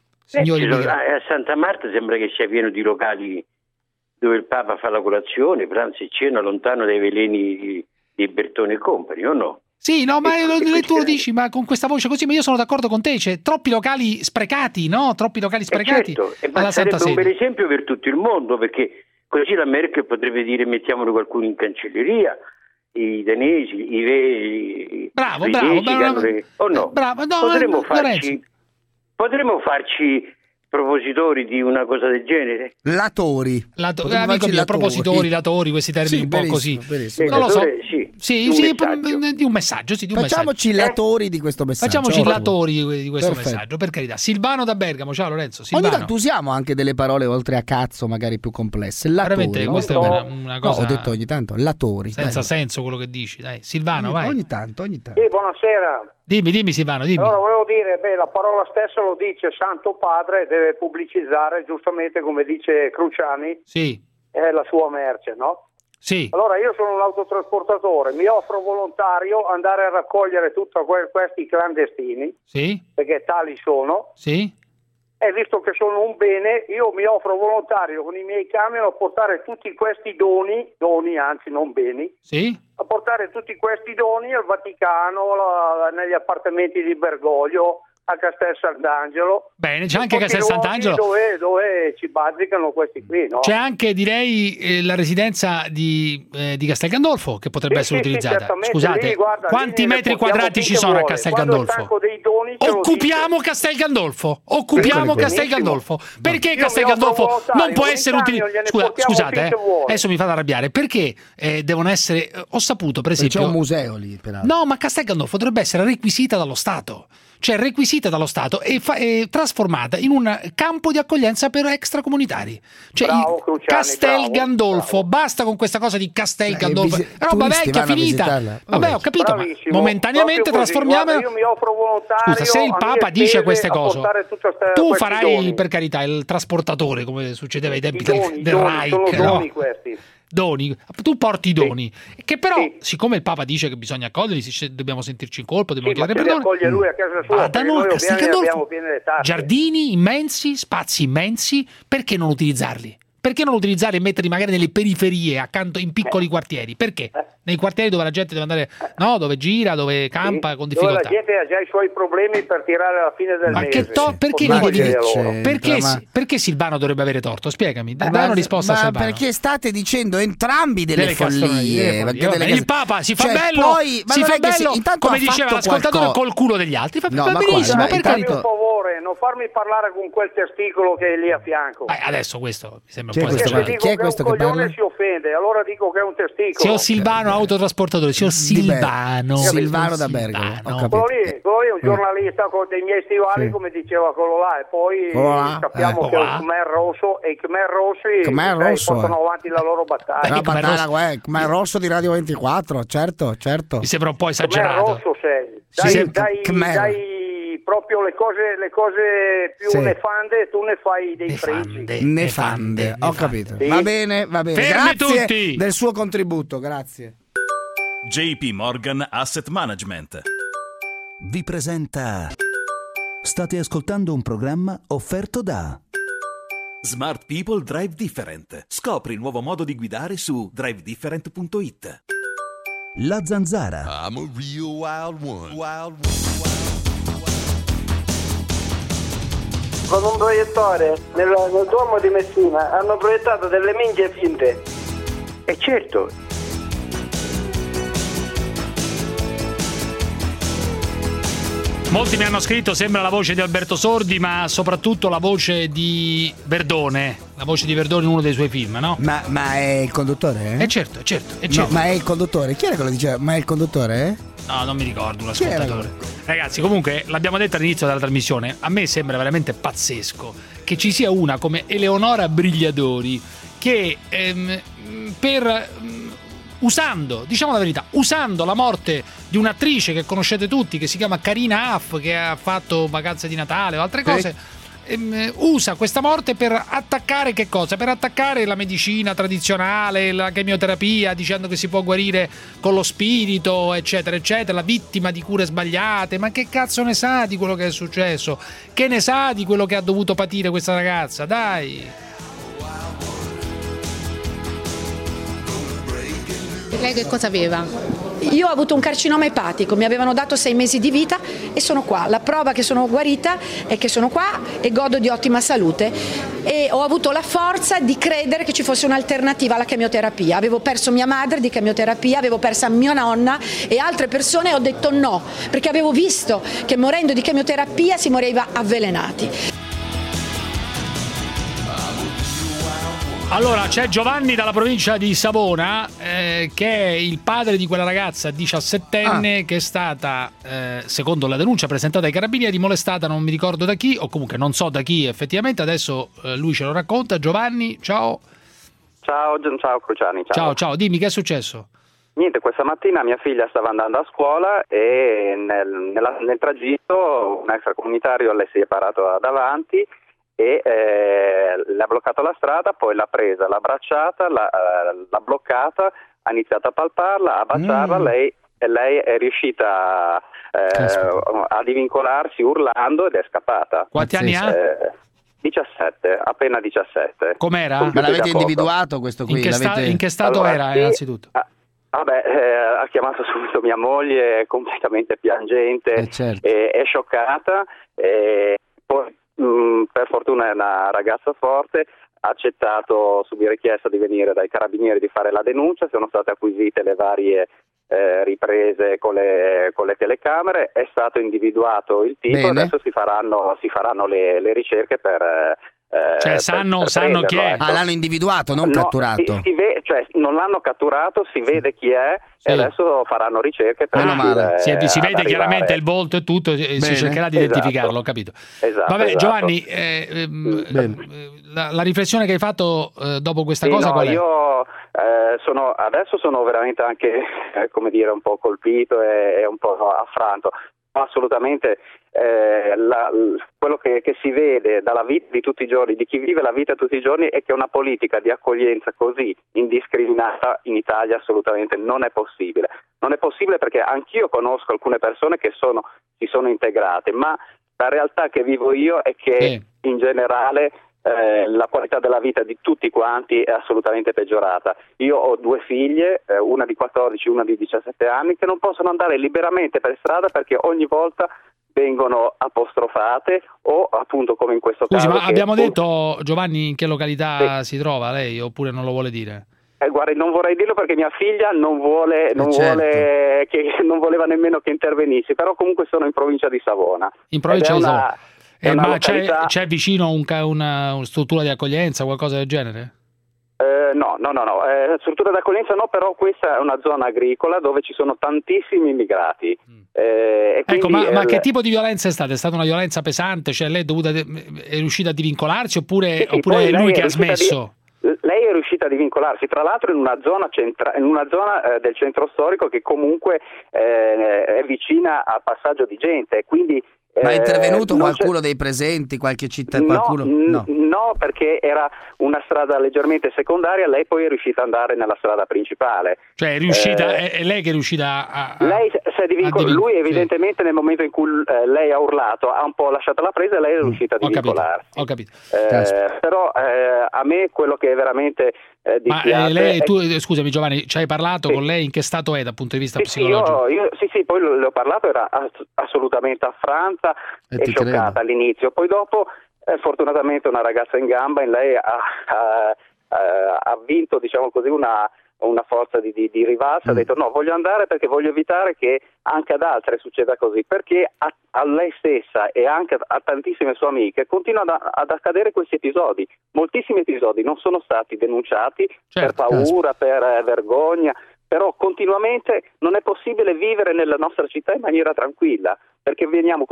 A Santa Marta sembra che sia pieno di locali dove il Papa fa la colazione, pranzo e cena, lontano dai veleni di Bertone e Company, o no? Sì, no, ma tu lo dici, ma con questa voce così, ma io sono d'accordo con te, c'è troppi locali sprecati, no? Troppi locali sprecati. Certo, ma sarebbe un bel esempio per tutto il mondo, perché così la Merkel potrebbe dire mettiamolo qualcuno in cancelleria, i danesi, i bravo, o no? Bravo, no, potremmo farci propositori di una cosa del genere? Latori, propositori, questi termini un po' così. Non lo so. Di un messaggio. Facciamoci latori di questo messaggio. Facciamoci latori di questo messaggio, per carità. Silvano da Bergamo, ciao Lorenzo. Ogni tanto usiamo anche delle parole oltre a cazzo, magari più complesse. Latori, veramente questa è una cosa. No, ho detto ogni tanto, latori. Senza senso quello che dici, dai. Silvano, vai. Ogni tanto. Sì, buonasera. Dimmi Silvano, dimmi. Allora volevo dire, la parola stessa lo dice Santo Padre, deve pubblicizzare giustamente come dice Cruciani, è la sua merce, no? Sì. Allora io sono un autotrasportatore, mi offro volontario andare a raccogliere tutti questi clandestini, perché tali sono, e visto che sono un bene, io mi offro volontario con i miei camion a portare tutti questi doni anzi non beni, a portare tutti questi doni al Vaticano, negli appartamenti di Bergoglio, a Castel Sant'Angelo. Bene, c'è anche Castel Sant'Angelo dove ci bazzicano questi qui, no? C'è anche, direi, la residenza di Castel Gandolfo che potrebbe essere utilizzata. Scusate, lì, guarda, quanti metri quadrati ci sono a Castel Gandolfo? Occupiamo Castel Gandolfo. Castel Gandolfo. Perché Castel Gandolfo non può essere utilizzato? Scusate, adesso mi fate arrabbiare. Perché devono essere, ho saputo per esempio, c'è un museo lì, peraltro. No, ma Castel Gandolfo dovrebbe essere requisita dallo Stato. Cioè requisita dallo Stato e trasformata in un campo di accoglienza per extracomunitari. Cioè Castel Gandolfo, basta con questa cosa di Castel Gandolfo, roba vecchia, finita. Vabbè, ho capito, ma momentaneamente trasformiamola. Io mi offro volontario. Scusa, se il Papa dice queste cose, tu farai, per carità, il trasportatore, come succedeva ai tempi del Reich. Sono doni questi. Doni, tu porti i doni, che però siccome il Papa dice che bisogna accoglierli, dobbiamo sentirci in colpa, dobbiamo chiedere perdono. Accoglie lui a casa sua, vadano a Castel Gandolfo, piene le tasse. giardini immensi, spazi immensi, perché non utilizzarli? Perché non utilizzarli e metterli magari nelle periferie, accanto in piccoli quartieri? Perché? Nei quartieri dove la gente deve andare, no, dove gira, dove campa con difficoltà. Dove la gente ha già i suoi problemi per tirare alla fine del mese. Perché Silvano dovrebbe avere torto? Spiegami, dai una risposta a Silvano. Perché state dicendo entrambi delle follie. Il Papa si fa bello, come diceva l'ascoltatore, col culo degli altri. Va benissimo, per carità. Per favore, non farmi parlare con quel testicolo che è lì a fianco. Adesso questo mi sembra un po' esagerato. Se dico che un coglione si offende, allora dico che è un testicolo. Signor Silvano, autotrasportatore, signor Silvano. Silvano da Bergamo. Quello lì è un giornalista con dei miei stivali, come diceva quello là, e poi sappiamo che è un Khmer rosso, e i Khmer rossi portano avanti la loro battaglia. Khmer rosso di Radio 24, certo. Mi sembra un po' esagerato. Khmer rosso sei. Dai proprio le cose più nefande, tu ne fai dei pregi. Nefande, ho capito. Sì. Va bene. Fermi grazie tutti. del suo contributo, grazie. JP Morgan Asset Management vi presenta. State ascoltando un programma offerto da Smart People Drive Different. Scopri il nuovo modo di guidare su drivedifferent.it. La Zanzara. I'm a real wild one. Con un proiettore nel Duomo di Messina hanno proiettato delle minchie finte. E certo. Molti mi hanno scritto, sembra la voce di Alberto Sordi, ma soprattutto la voce di Verdone. La voce di Verdone in uno dei suoi film, no? Ma è il conduttore? Certo. No, ma è il conduttore. Chi era che lo diceva? Ma è il conduttore? No, non mi ricordo, un ascoltatore. Ragazzi, comunque, l'abbiamo detto all'inizio della trasmissione, a me sembra veramente pazzesco che ci sia una come Eleonora Brigliadori che diciamo la verità, usando la morte di un'attrice che conoscete tutti, che si chiama Karina Aff, che ha fatto Vacanze di Natale o altre cose, usa questa morte per attaccare che cosa? Per attaccare la medicina tradizionale, la chemioterapia, dicendo che si può guarire con lo spirito, eccetera, eccetera, la vittima di cure sbagliate. Ma che cazzo ne sa di quello che è successo? Che ne sa di quello che ha dovuto patire questa ragazza? Dai! Lei che cosa aveva? Io ho avuto un carcinoma epatico, mi avevano dato 6 mesi di vita e sono qua. La prova che sono guarita è che sono qua e godo di ottima salute e ho avuto la forza di credere che ci fosse un'alternativa alla chemioterapia. Avevo perso mia madre di chemioterapia, avevo perso mia nonna e altre persone e ho detto no, perché avevo visto che morendo di chemioterapia si moriva avvelenati. Allora, c'è Giovanni dalla provincia di Savona, che è il padre di quella ragazza 17enne che è stata, secondo la denuncia presentata ai carabinieri, molestata, non mi ricordo da chi, o comunque non so da chi effettivamente, adesso lui ce lo racconta. Giovanni, ciao. Ciao Cruciani, ciao, dimmi che è successo. Niente, questa mattina mia figlia stava andando a scuola e nel tragitto un extracomunitario le si è parato davanti e le ha bloccato la strada, poi l'ha presa, l'ha abbracciata, l'ha bloccata, ha iniziato a palparla, a baciarla, lei è riuscita a divincolarsi urlando ed è scappata. Quanti anni ha? 17, appena 17. Com'era? Ma l'avete individuato questo qui? In che stato era innanzitutto? Ha chiamato subito mia moglie, completamente piangente, certo. È scioccata, poi per fortuna è una ragazza forte, ha accettato su mia richiesta di venire dai carabinieri di fare la denuncia, sono state acquisite le varie riprese con le telecamere, è stato individuato il tipo. Bene. Adesso si faranno le ricerche per sanno chi è. Ecco. L'hanno individuato, non catturato. Non l'hanno catturato, si vede chi è, e adesso faranno ricerche per si vede chiaramente il volto e tutto, e si cercherà di identificarlo, ho capito. Esatto. Giovanni, la riflessione che hai fatto dopo questa cosa qual è? Io adesso sono veramente anche un po' colpito e un po' affranto. Assolutamente, quello che si vede dalla vita di tutti i giorni, di chi vive la vita tutti i giorni, è che una politica di accoglienza così indiscriminata in Italia assolutamente non è possibile. Non è possibile perché anch'io conosco alcune persone che si sono integrate, ma la realtà che vivo io è che in generale la qualità della vita di tutti quanti è assolutamente peggiorata. Io ho 2 figlie, una di 14 e una di 17 anni, che non possono andare liberamente per strada perché ogni volta vengono apostrofate o appunto come in questo caso. Scusi, ma abbiamo detto, Giovanni, in che località si trova lei, oppure non lo vuole dire? Guardi, non vorrei dirlo perché mia figlia non voleva nemmeno che intervenissi, però comunque sono in provincia di Savona. In provincia di Savona. Ma c'è vicino una struttura di accoglienza, qualcosa del genere? No, struttura di accoglienza no, però questa è una zona agricola dove ci sono tantissimi immigrati. Ecco, ma che tipo di violenza è stata? È stata una violenza pesante? Cioè lei è riuscita a divincolarsi oppure è lui che ha smesso? Lei è riuscita a divincolarsi, tra l'altro in una zona del centro storico che comunque è vicina al passaggio di gente, quindi ma è intervenuto qualcuno dei presenti, qualche cittadino? No, perché era una strada leggermente secondaria, lei poi è riuscita ad andare nella strada principale. Cioè è riuscita, è lei che è riuscita a lei si è divincolato, lui evidentemente nel momento in cui lei ha urlato, ha un po' lasciato la presa e lei è riuscita a divincolarsi. Ho capito. Però a me quello che è veramente dispiace scusami Giovanni, ci hai parlato con lei? In che stato è dal punto di vista psicologico? Sì, poi le ho parlato, era assolutamente affranta e scioccata all'inizio, poi dopo fortunatamente una ragazza in gamba in lei ha vinto, diciamo così, una forza di rivalsa, ha detto no, voglio andare perché voglio evitare che anche ad altre succeda così, perché a lei stessa e anche a tantissime sue amiche continuano ad accadere questi episodi. Moltissimi episodi non sono stati denunciati per paura, per vergogna, però continuamente non è possibile vivere nella nostra città in maniera tranquilla, perché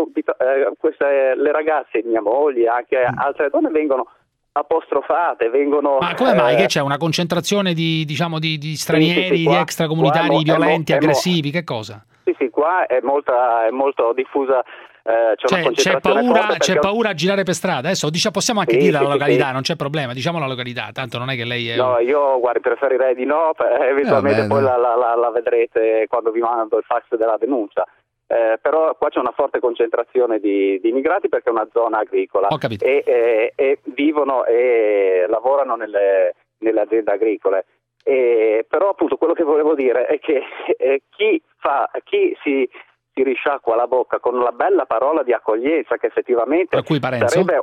le ragazze, mia moglie, anche altre donne vengono apostrofate, Ma come mai che c'è una concentrazione di stranieri, di extracomunitari violenti, aggressivi, che cosa? Sì, qua è molto diffusa. C'è paura a girare per strada. Adesso possiamo anche dire la località, non c'è problema, diciamo la località, tanto non è che lei è... No, io preferirei di no, eventualmente poi la vedrete quando vi mando il fax della denuncia. Però qua c'è una forte concentrazione di immigrati perché è una zona agricola e vivono e lavorano nelle aziende agricole. Però appunto quello che volevo dire è che chi si risciacqua la bocca con la bella parola di accoglienza, che effettivamente sarebbe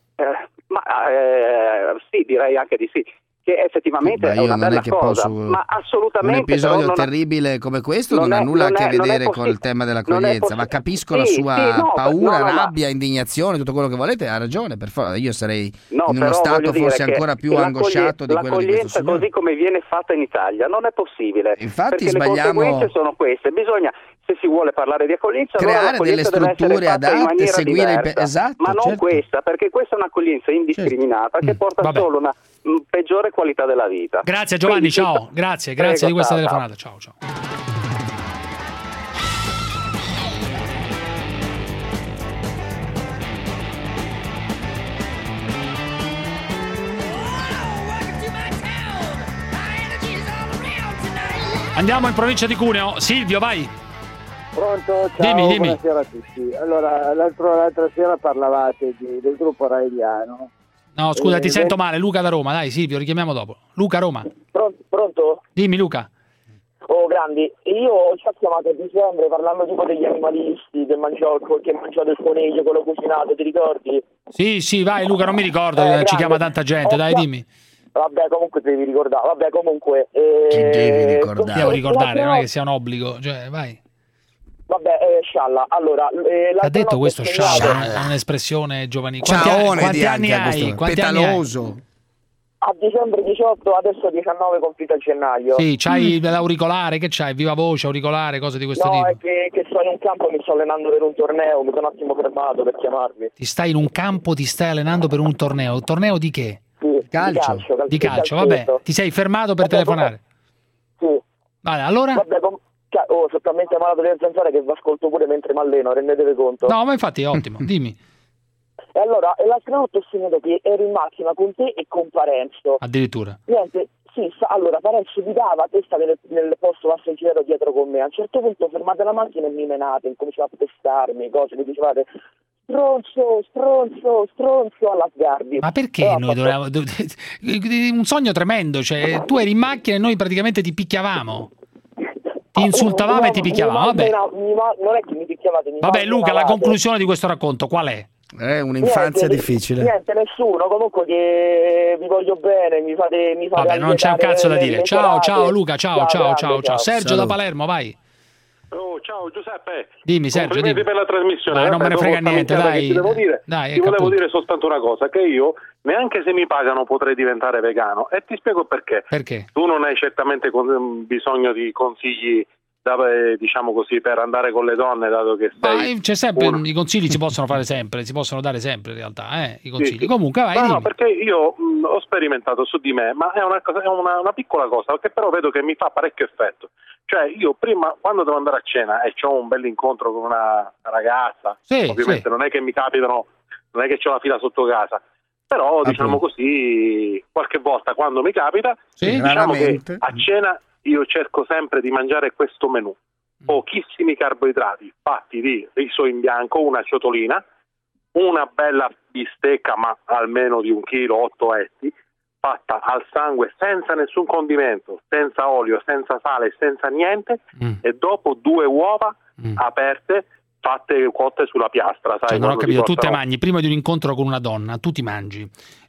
sì, direi anche di sì, che effettivamente è una bella cosa, ma assolutamente un episodio terribile come questo non ha nulla a che vedere con il tema dell'accoglienza, ma capisco la sua paura, rabbia, indignazione, tutto quello che volete, ha ragione, io sarei in uno stato forse ancora più angosciato di quello di questo signore. Così come viene fatta in Italia non è possibile, infatti perché sbagliamo. le conseguenze sono queste, bisogna, se si vuole parlare di accoglienza, creare delle strutture adatte, seguire ma non questa, perché questa è un'accoglienza indiscriminata che porta solo una peggiore qualità della vita. Grazie Giovanni, ciao, grazie di questa telefonata, ciao. Andiamo in provincia di Cuneo. Silvio, vai. Pronto? Ciao, dimmi. Buonasera a tutti. Allora, l'altra sera parlavate del gruppo raeliano. No, scusa, ti sento male. Luca da Roma, dai Silvio, richiamiamo dopo. Luca, Roma. Pronto? Dimmi Luca. grandi, io ci ho chiamato a dicembre parlando tipo degli animalisti, che mangiò il coniglio, quello cucinato, ti ricordi? Sì, vai Luca, non mi ricordo, ci chiama tanta gente, dai dimmi. Vabbè, comunque devi ricordare, Chi devi ricordare? Devo ricordare, non è che sia un obbligo, cioè vai. Vabbè, scialla, allora... ha detto questo scialla, è un'espressione giovanile. Quanti anni hai? Petaloso. A dicembre 18, adesso 19 compito a gennaio. Sì, c'hai l'auricolare, che c'hai? Viva voce, auricolare, cose di questo tipo? No, è che sto in un campo, mi sto allenando per un torneo, mi sono un attimo fermato per chiamarvi. Ti stai in un campo, ti stai allenando per un torneo? Torneo di che? Sì, calcio. Di calcio, vabbè. Ti sei fermato per telefonare? Sì. Vale, allora? Vabbè, sono talmente malato delle zanzare che vi ascolto pure mentre mi alleno, rendetevi conto? No, ma infatti è ottimo, dimmi. E allora, l'altra notte ho segnato che ero in macchina con te e con Parenzo. Addirittura? Niente, sì, allora Parenzo guidava, te stavi nel posto passeggero dietro con me. A un certo punto fermate la macchina e mi menate, incominciate a pestarmi, cose che dicevate stronzo alla Sgarbi. Ma perché noi dovevamo... un sogno tremendo, cioè tu eri in macchina e noi praticamente ti picchiavamo. Ti insultavamo e ti picchiavamo, vabbè. Non è che mi picchiavate. Vabbè Luca, la conclusione di questo racconto qual è? È un'infanzia difficile. Niente, nessuno, comunque che vi voglio bene, mi fate vabbè, non c'è un cazzo da dire. Ciao Luca, ciao. Sergio da Palermo, vai. Oh, ciao Giuseppe. Dimmi Sergio, complimenti per la trasmissione. Non me ne frega niente, dai. Ti volevo dire soltanto una cosa, che io neanche se mi pagano potrei diventare vegano, e ti spiego perché. Perché? Tu non hai certamente bisogno di consigli, diciamo così, per andare con le donne, dato che c'è sempre i consigli si possono fare sempre, si possono dare sempre in realtà, i consigli. Sì. Comunque vai. No, perché io ho sperimentato su di me, ma è una piccola cosa che però vedo che mi fa parecchio effetto. Cioè io prima, quando devo andare a cena e c'ho un bel incontro con una ragazza, ovviamente non è che mi capitano, non è che c'ho la fila sotto casa, però diciamo così, qualche volta quando mi capita, diciamo che a cena io cerco sempre di mangiare questo menù: pochissimi carboidrati, fatti di riso in bianco, una ciotolina, una bella bistecca, ma almeno di 1 chilo, 8 etti, fatta al sangue, senza nessun condimento, senza olio, senza sale, senza niente, e dopo 2 uova aperte, fatte cotte sulla piastra. Sai, non ho capito, tu te mangi prima di un incontro con una donna, tu ti mangi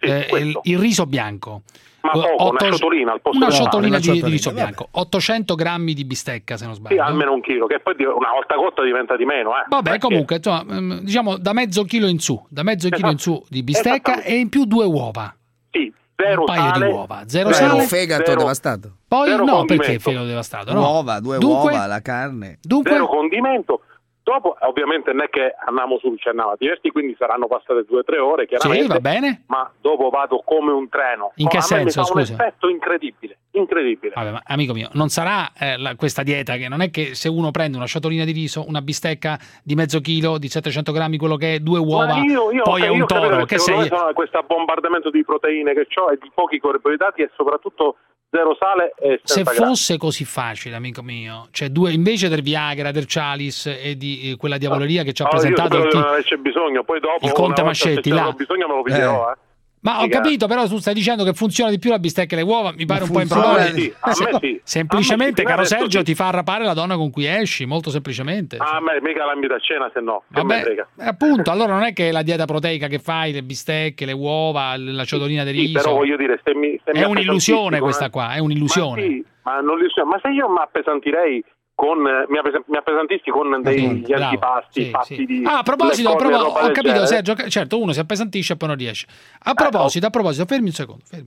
il riso bianco, ma poco, una ciotolina al posto una ciotolina di riso bianco, 800 grammi di bistecca se non sbaglio. Sì, almeno 1 chilo, che poi una volta cotta diventa di meno. Vabbè, comunque insomma, diciamo da mezzo chilo in su, in su di bistecca, e in più 2 uova. Sì, zero un paio sale, di uova, zero sale, fegato devastato. Poi no, perché fegato devastato? No. Uova, 2 uova, la carne. Dunque, zero condimento. Dopo, ovviamente, non è che andiamo su, ci andiamo diversi, quindi saranno passate 2 o 3 ore, chiaramente. Sì, va bene. Ma dopo vado come un treno. In che senso, scusa? Un effetto incredibile. Vabbè, ma amico mio, non sarà questa dieta che non è che se uno prende una ciotolina di riso, una bistecca di mezzo chilo, di 700 grammi, quello che è, 2 uova, poi è un toro. Che sei? Questo bombardamento di proteine che ho e di pochi carboidrati, e soprattutto zero sale e senza se fosse così facile, amico mio, cioè invece del Viagra, del Cialis e di quella diavoleria che ci ha presentato c'è bisogno, poi dopo il Conte Mascetti, se ho bisogno me lo piglierò, Ma ho capito, però tu stai dicendo che funziona di più la bistecca e le uova, mi pare un po' improbabile. Sì, a me sì. Semplicemente, caro Sergio, ti fa arrapare la donna con cui esci, molto semplicemente. A me mica la invito a cena, se no. Vabbè, appunto, allora non è che la dieta proteica che fai, le bistecche, le uova, la ciotolina di riso. Però voglio dire, se mi è un'illusione questa qua, è un'illusione. Ma sì, ma se io mi appesantirei mi appesantissi con degli antipasti fatti di a proposito, ho capito Sergio, certo, uno si appesantisce e poi non riesce. A proposito, fermi un secondo, fermi.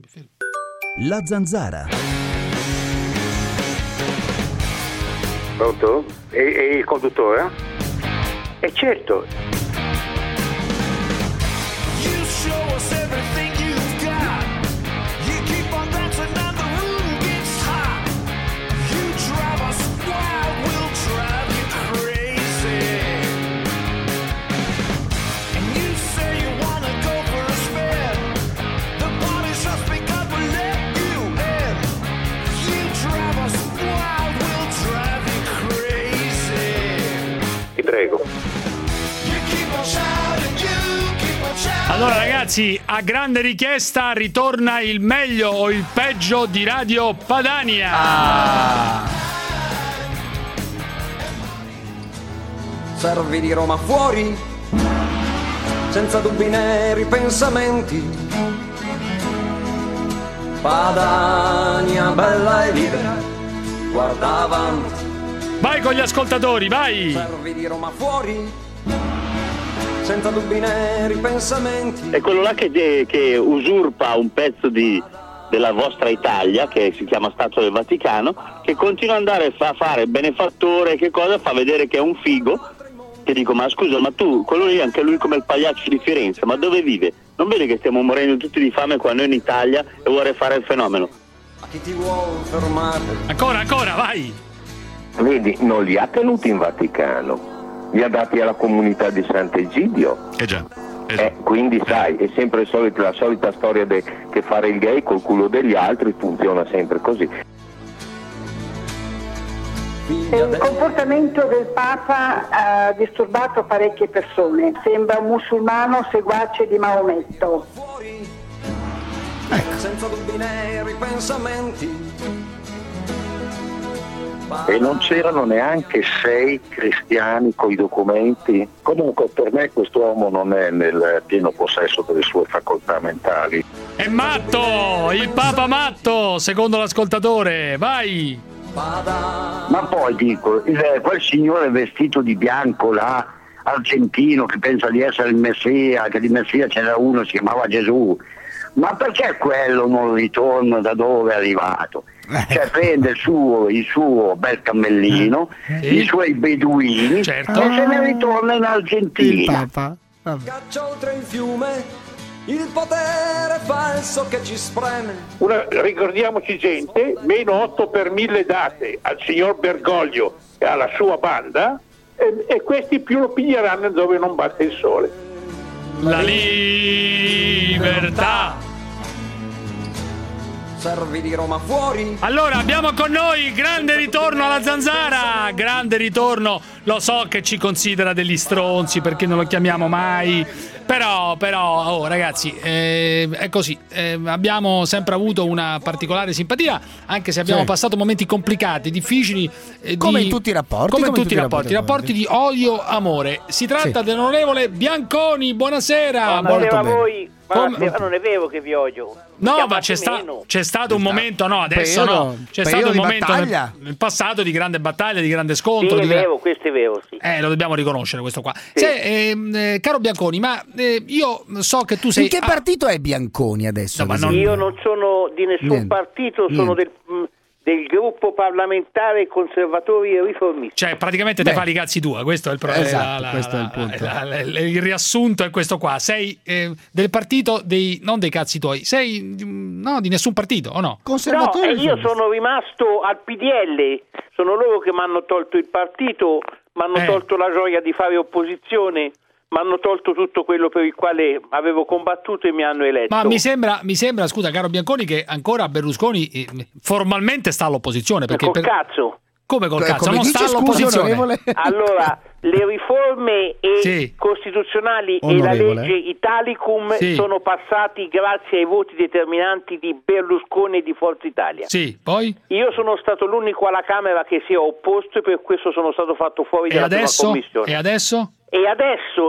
La Zanzara. Pronto? E il conduttore? Certo. Prego. Allora ragazzi, a grande richiesta ritorna il meglio o il peggio di Radio Padania. Servi di Roma fuori, senza dubbi né ripensamenti. Padania bella e libera, guarda avanti. Vai con gli ascoltatori, vai! Servi di Roma fuori, senza dubbi né ripensamenti. È quello là che usurpa un pezzo della vostra Italia, che si chiama Stato del Vaticano, che continua ad andare a fare benefattore, che cosa fa vedere che è un figo, che dico, ma scusa, ma tu, quello lì anche lui come il pagliaccio di Firenze, ma dove vive? Non vedi che stiamo morendo tutti di fame qua noi in Italia e vuole fare il fenomeno? A chi ti vuole fermare? Ancora, vai! Vedi, non li ha tenuti in Vaticano, li ha dati alla comunità di Sant'Egidio. Già. Quindi sai, è sempre la solita storia che fare il gay col culo degli altri funziona sempre così. Il comportamento del Papa ha disturbato parecchie persone. Sembra un musulmano seguace di Maometto. Senza dubbi né ripensamenti. E non c'erano neanche 6 cristiani coi documenti. Comunque per me quest'uomo non è nel pieno possesso delle sue facoltà mentali. È matto! Il Papa matto, secondo l'ascoltatore. Vai! Ma poi dico, quel signore vestito di bianco là, argentino, che pensa di essere il Messia, che di Messia c'era uno, si chiamava Gesù. Ma perché quello non ritorna da dove è arrivato? Cioè prende il suo bel cammellino, i suoi beduini, certo, e se ne ritorna in Argentina. Il Papa. Caccia oltre il fiume il potere falso che ci spreme. Ricordiamoci gente, -8 per 1000 date al signor Bergoglio e alla sua banda, e questi più lo piglieranno dove non batte il sole. La libertà. Servi di Roma fuori. Allora abbiamo con noi grande ritorno alla Zanzara, grande ritorno. Lo so che ci considera degli stronzi perché non lo chiamiamo mai, però oh, ragazzi, è così, abbiamo sempre avuto una particolare simpatia, anche se abbiamo passato momenti complicati, difficili, come in tutti i rapporti, rapporti di odio amore. Si tratta dell'onorevole Bianconi. Buonasera. Buonasera a voi. Ma non è vero che vi odio. No, ma c'è stato un momento, no, adesso no. C'è stato un momento nel passato di grande battaglia, di grande scontro. Sì, è vero, questo è vero, sì. Lo dobbiamo riconoscere questo qua. Sì. Caro Bianconi, ma io so che tu sei... In che partito è Bianconi adesso? No, io non sono di nessun partito, sono del gruppo parlamentare conservatori e riformisti. Cioè praticamente te fai i cazzi tua, questo è il problema. Esatto, questo è il punto. Il riassunto è questo qua. Sei del partito non dei cazzi tuoi, sei di nessun partito, o no? Conservatori. No, io sono rimasto al PDL, sono loro che mi hanno tolto il partito, mi hanno tolto la gioia di fare opposizione, mi hanno tolto tutto quello per il quale avevo combattuto e mi hanno eletto. Ma mi sembra, scusa caro Bianconi, che ancora Berlusconi formalmente sta all'opposizione. Perché cazzo. Come col cazzo? Non sta all'opposizione. Allora, le riforme costituzionali e la legge Italicum sono passati grazie ai voti determinanti di Berlusconi e di Forza Italia. Sì, poi? Io sono stato l'unico alla Camera che si è opposto e per questo sono stato fatto fuori dalla prima commissione. E adesso? E adesso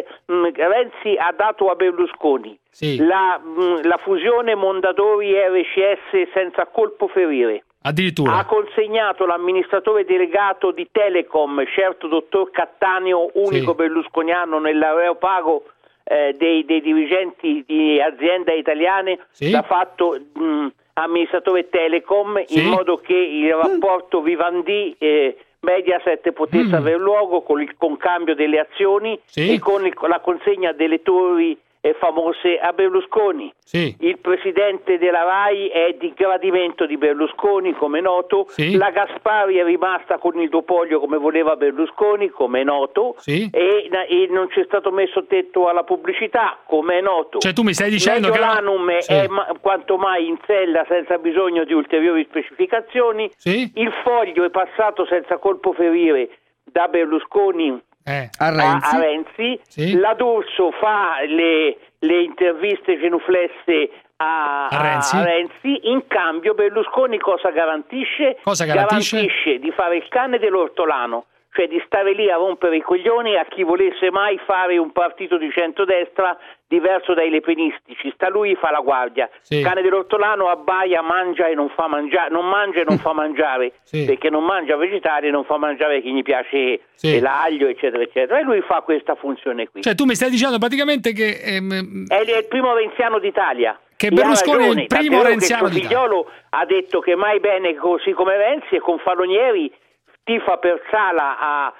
Renzi ha dato a Berlusconi la fusione Mondadori RCS senza colpo ferire. Addirittura ha consegnato l'amministratore delegato di Telecom, certo dottor Cattaneo, unico berlusconiano nell'aeropago dei dirigenti di aziende italiane, l'ha fatto amministratore Telecom, in modo che il rapporto Vivendi Mediaset potesse aver luogo con il concambio delle azioni e con la consegna delle torri famose a Berlusconi. Il presidente della RAI è di gradimento di Berlusconi, come è noto. La Gaspari è rimasta con il duopolio come voleva Berlusconi, come è noto, e non c'è stato messo tetto alla pubblicità, come è noto. Cioè tu mi stai dicendo che l'Anum è quanto mai in sella senza bisogno di ulteriori specificazioni. Il Foglio è passato senza colpo ferire da Berlusconi a Renzi. La D'Urso fa le interviste genuflesse a Renzi. In cambio Berlusconi cosa garantisce? Garantisce di fare il cane dell'ortolano, cioè di stare lì a rompere i coglioni a chi volesse mai fare un partito di centrodestra diverso dai lepenistici. Sta lui, fa la guardia. Sì. Cane dell'ortolano abbaia, mangia e non fa mangiare, non mangia e non fa mangiare, sì. Perché non mangia vegetali e non fa mangiare chi gli piace l'aglio, eccetera, eccetera. E lui fa questa funzione qui. Cioè tu mi stai dicendo praticamente che è il primo renziano d'Italia. Che Berlusconi è il primo renziano d'Italia. Figliolo ha detto che mai bene così come Renzi, e con Falonieri tifa per Sala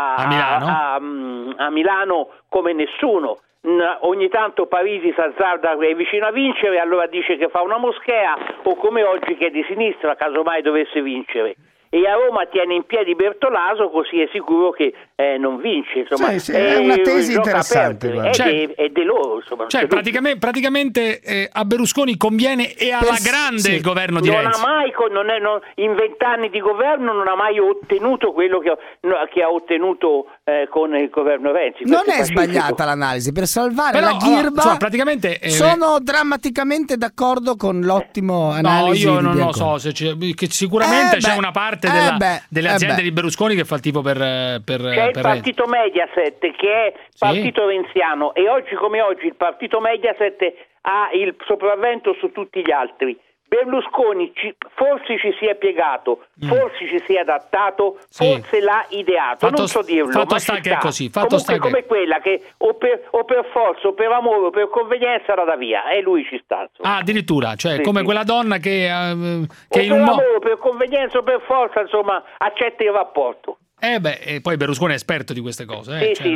a Milano come nessuno. Ogni tanto Parisi s'azzarda, è vicino a vincere, allora dice che fa una moschea, o come oggi che è di sinistra, casomai dovesse vincere. E a Roma tiene in piedi Bertolaso, così è sicuro che non vince. Insomma, è una tesi interessante. È di loro. Insomma, cioè, praticamente a Berlusconi conviene e alla grande il governo di Renzi. In 20 anni di governo non ha mai ottenuto quello che ha ottenuto con il governo Renzi. Non è sbagliata l'analisi, per salvare la Ghirba. Praticamente, sono drammaticamente d'accordo con l'ottimo analisi. No, io non lo so, che sicuramente c'è una parte delle aziende di Berlusconi che fa il tipo per c'è il partito Mediaset, che è partito renziano, e oggi come oggi il partito Mediaset ha il sopravvento su tutti gli altri. Berlusconi forse ci si è piegato, forse ci si è adattato, forse l'ha ideato, non so dirlo, fatto sta che è così, come quella che o per forza o per amore o per convenienza era da via, e lui ci sta. Addirittura, cioè come quella donna che in per amore, per convenienza o per forza, insomma, accetta il rapporto. E poi Berlusconi è esperto di queste cose. Se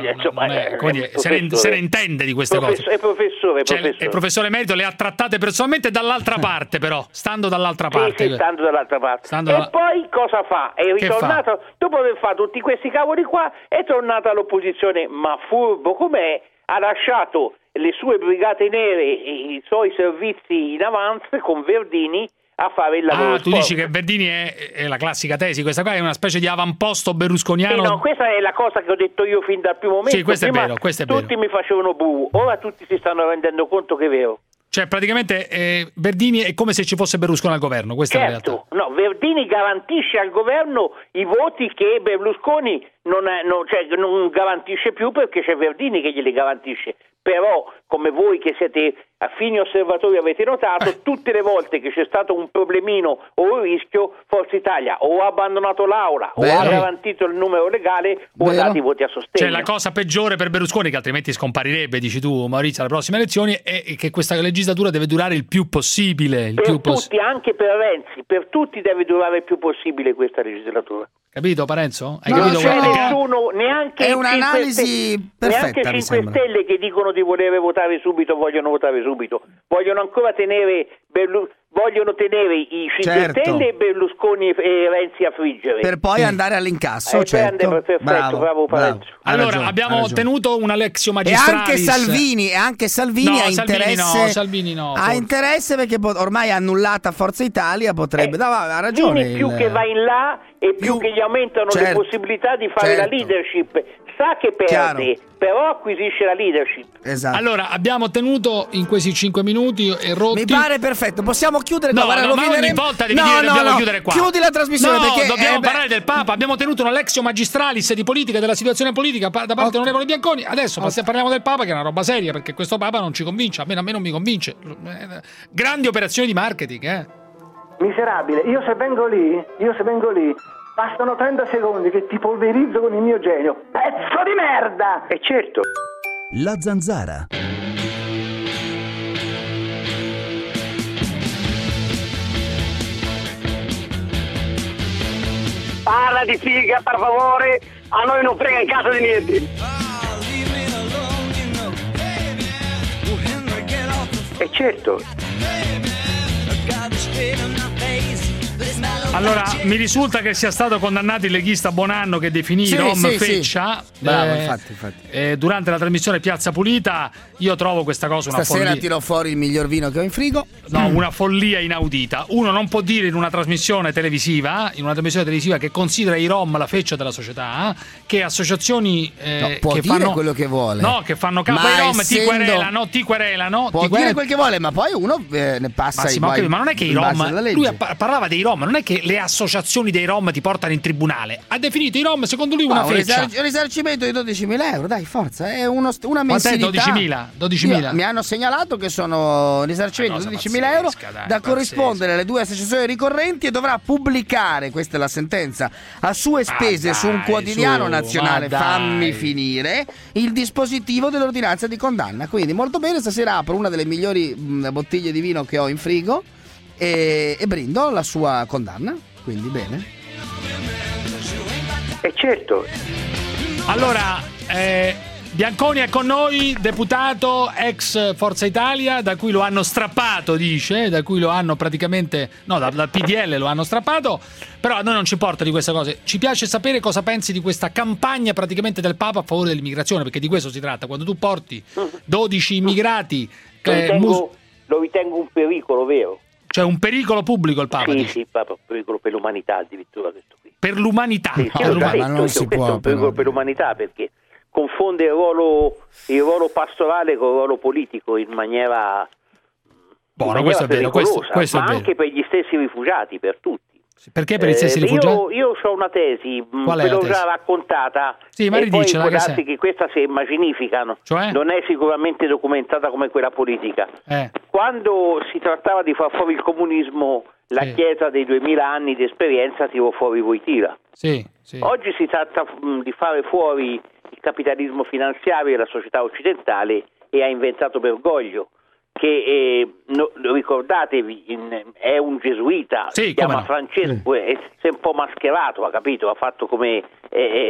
ne intende di queste cose. È professore. Il professore emerito le ha trattate personalmente dall'altra parte, però, stando dall'altra parte. Sì, stando dall'altra parte. Poi cosa fa? È ritornato, dopo aver fatto tutti questi cavoli qua, è tornato all'opposizione, ma furbo com'è, ha lasciato le sue brigate nere e i suoi servizi in avance con Verdini a fare il lavoro. Tu dici che Verdini è la classica tesi, questa qua è una specie di avamposto berlusconiano. No, questa è la cosa che ho detto io fin dal primo momento. Sì, questo è vero. Tutti mi facevano buh, ora tutti si stanno rendendo conto che è vero. Cioè praticamente Verdini è come se ci fosse Berlusconi al governo, questa è la realtà. No, Verdini garantisce al governo i voti che Berlusconi non garantisce più, perché c'è Verdini che glieli garantisce. Però, come voi che siete affini osservatori avete notato, tutte le volte che c'è stato un problemino o un rischio, Forza Italia o ha abbandonato l'Aula o ha garantito il numero legale o ha dato i voti a sostegno. Cioè la cosa peggiore per Berlusconi, che altrimenti scomparirebbe, dici tu Maurizio, alle prossime elezioni, è che questa legislatura deve durare il più possibile. Tutti, anche per Renzi, per tutti deve durare il più possibile questa legislatura. Capito Parenzo? Hai capito? Nessuno, neanche è un'analisi perfetta, neanche 5 Stelle che dicono di voler votare subito vogliono votare subito. Vogliono ancora tenere i 5 Stelle e Berlusconi e Renzi a friggere. Per poi andare all'incasso, certo. Perfetto, bravo Parenzo. Allora, abbiamo tenuto una Lexio Magistralis. E anche Salvini ha interesse. Salvini no. Ha interesse perché ormai è annullata Forza Italia, potrebbe. Ha ragione. Più che va in là e più che gli aumentano le possibilità di fare la leadership. Sa che perde, però acquisisce la leadership. Esatto. Allora, abbiamo tenuto in questi 5 minuti e rotti. Mi pare perfetto, possiamo chiudere qua. Ma ogni volta devi dire dobbiamo chiudere qua. Chiudi la trasmissione perché dobbiamo parlare del Papa. Abbiamo tenuto una Lexio Magistralis di politica, della situazione politica da parte dell'onorevole Bianconi. Adesso parliamo del Papa, che è una roba seria, perché questo Papa non ci convince, a me non mi convince. Grandi operazioni di marketing, Miserabile, io se vengo lì bastano 30 secondi che ti polverizzo con il mio genio. Pezzo di merda! E certo. La Zanzara. Parla di figa, per favore. A noi non frega in casa di niente. E certo. Allora, mi risulta che sia stato condannato il leghista Bonanno, che definì Rom Feccia. Bravo, infatti. Durante la trasmissione Piazza Pulita. Io trovo questa cosa una follia. Stasera tirò fuori il miglior vino che ho in frigo. No, una follia inaudita. Uno non può dire in una trasmissione televisiva che considera i Rom la feccia della società, che associazioni può che dire fanno quello che vuole. No, che fanno capo ai Rom, ti querelano. Può dire quel che vuole, ma poi uno ne passa ma non è che i Rom, lui parlava dei Rom, non è che le associazioni dei Rom ti portano in tribunale. Ha definito i Rom secondo lui una feccia. Un risarcimento di 12.000 euro, dai, forza, è una mensilità. 12.000? Mi hanno segnalato che sono risarcimento di 12.000 euro da corrispondere alle 2 associazioni ricorrenti, e dovrà pubblicare, questa è la sentenza, a sue spese su un quotidiano nazionale, fammi finire, il dispositivo dell'ordinanza di condanna. Quindi molto bene, stasera apro una delle migliori bottiglie di vino che ho in frigo e brindo la sua condanna, quindi bene. Certo. Allora, Bianconi è con noi, deputato ex Forza Italia, da cui lo hanno strappato, dice, da cui lo hanno praticamente, no, dal PDL lo hanno strappato, però a noi non ci importa di queste cose. Ci piace sapere cosa pensi di questa campagna praticamente del Papa a favore dell'immigrazione, perché di questo si tratta. Quando tu porti 12 immigrati... Lo ritengo un pericolo, vero? Cioè un pericolo pubblico il Papa? Sì, il Papa, un pericolo per l'umanità addirittura questo qui. Per l'umanità? Sì, ma non si può. È un pericolo per l'umanità, perché confonde il ruolo pastorale con il ruolo politico in maniera buono, questo è vero, questo ma è vero. Anche per gli stessi rifugiati, per tutti. Perché per gli stessi rifugiati? Io ho una tesi, ve l'ho già raccontata, sì, ma e poi può darsi che questa si immaginificano, cioè? Non è sicuramente documentata come quella politica. Quando si trattava di far fuori il comunismo, la Chiesa dei 2000 anni di esperienza tirò fuori Wojtyla. Sì. Oggi si tratta di fare fuori il capitalismo finanziario e la società occidentale, e ha inventato Bergoglio, che ricordatevi è un gesuita, si chiama Francesco, si è un po' mascherato, ha capito, ha fatto come è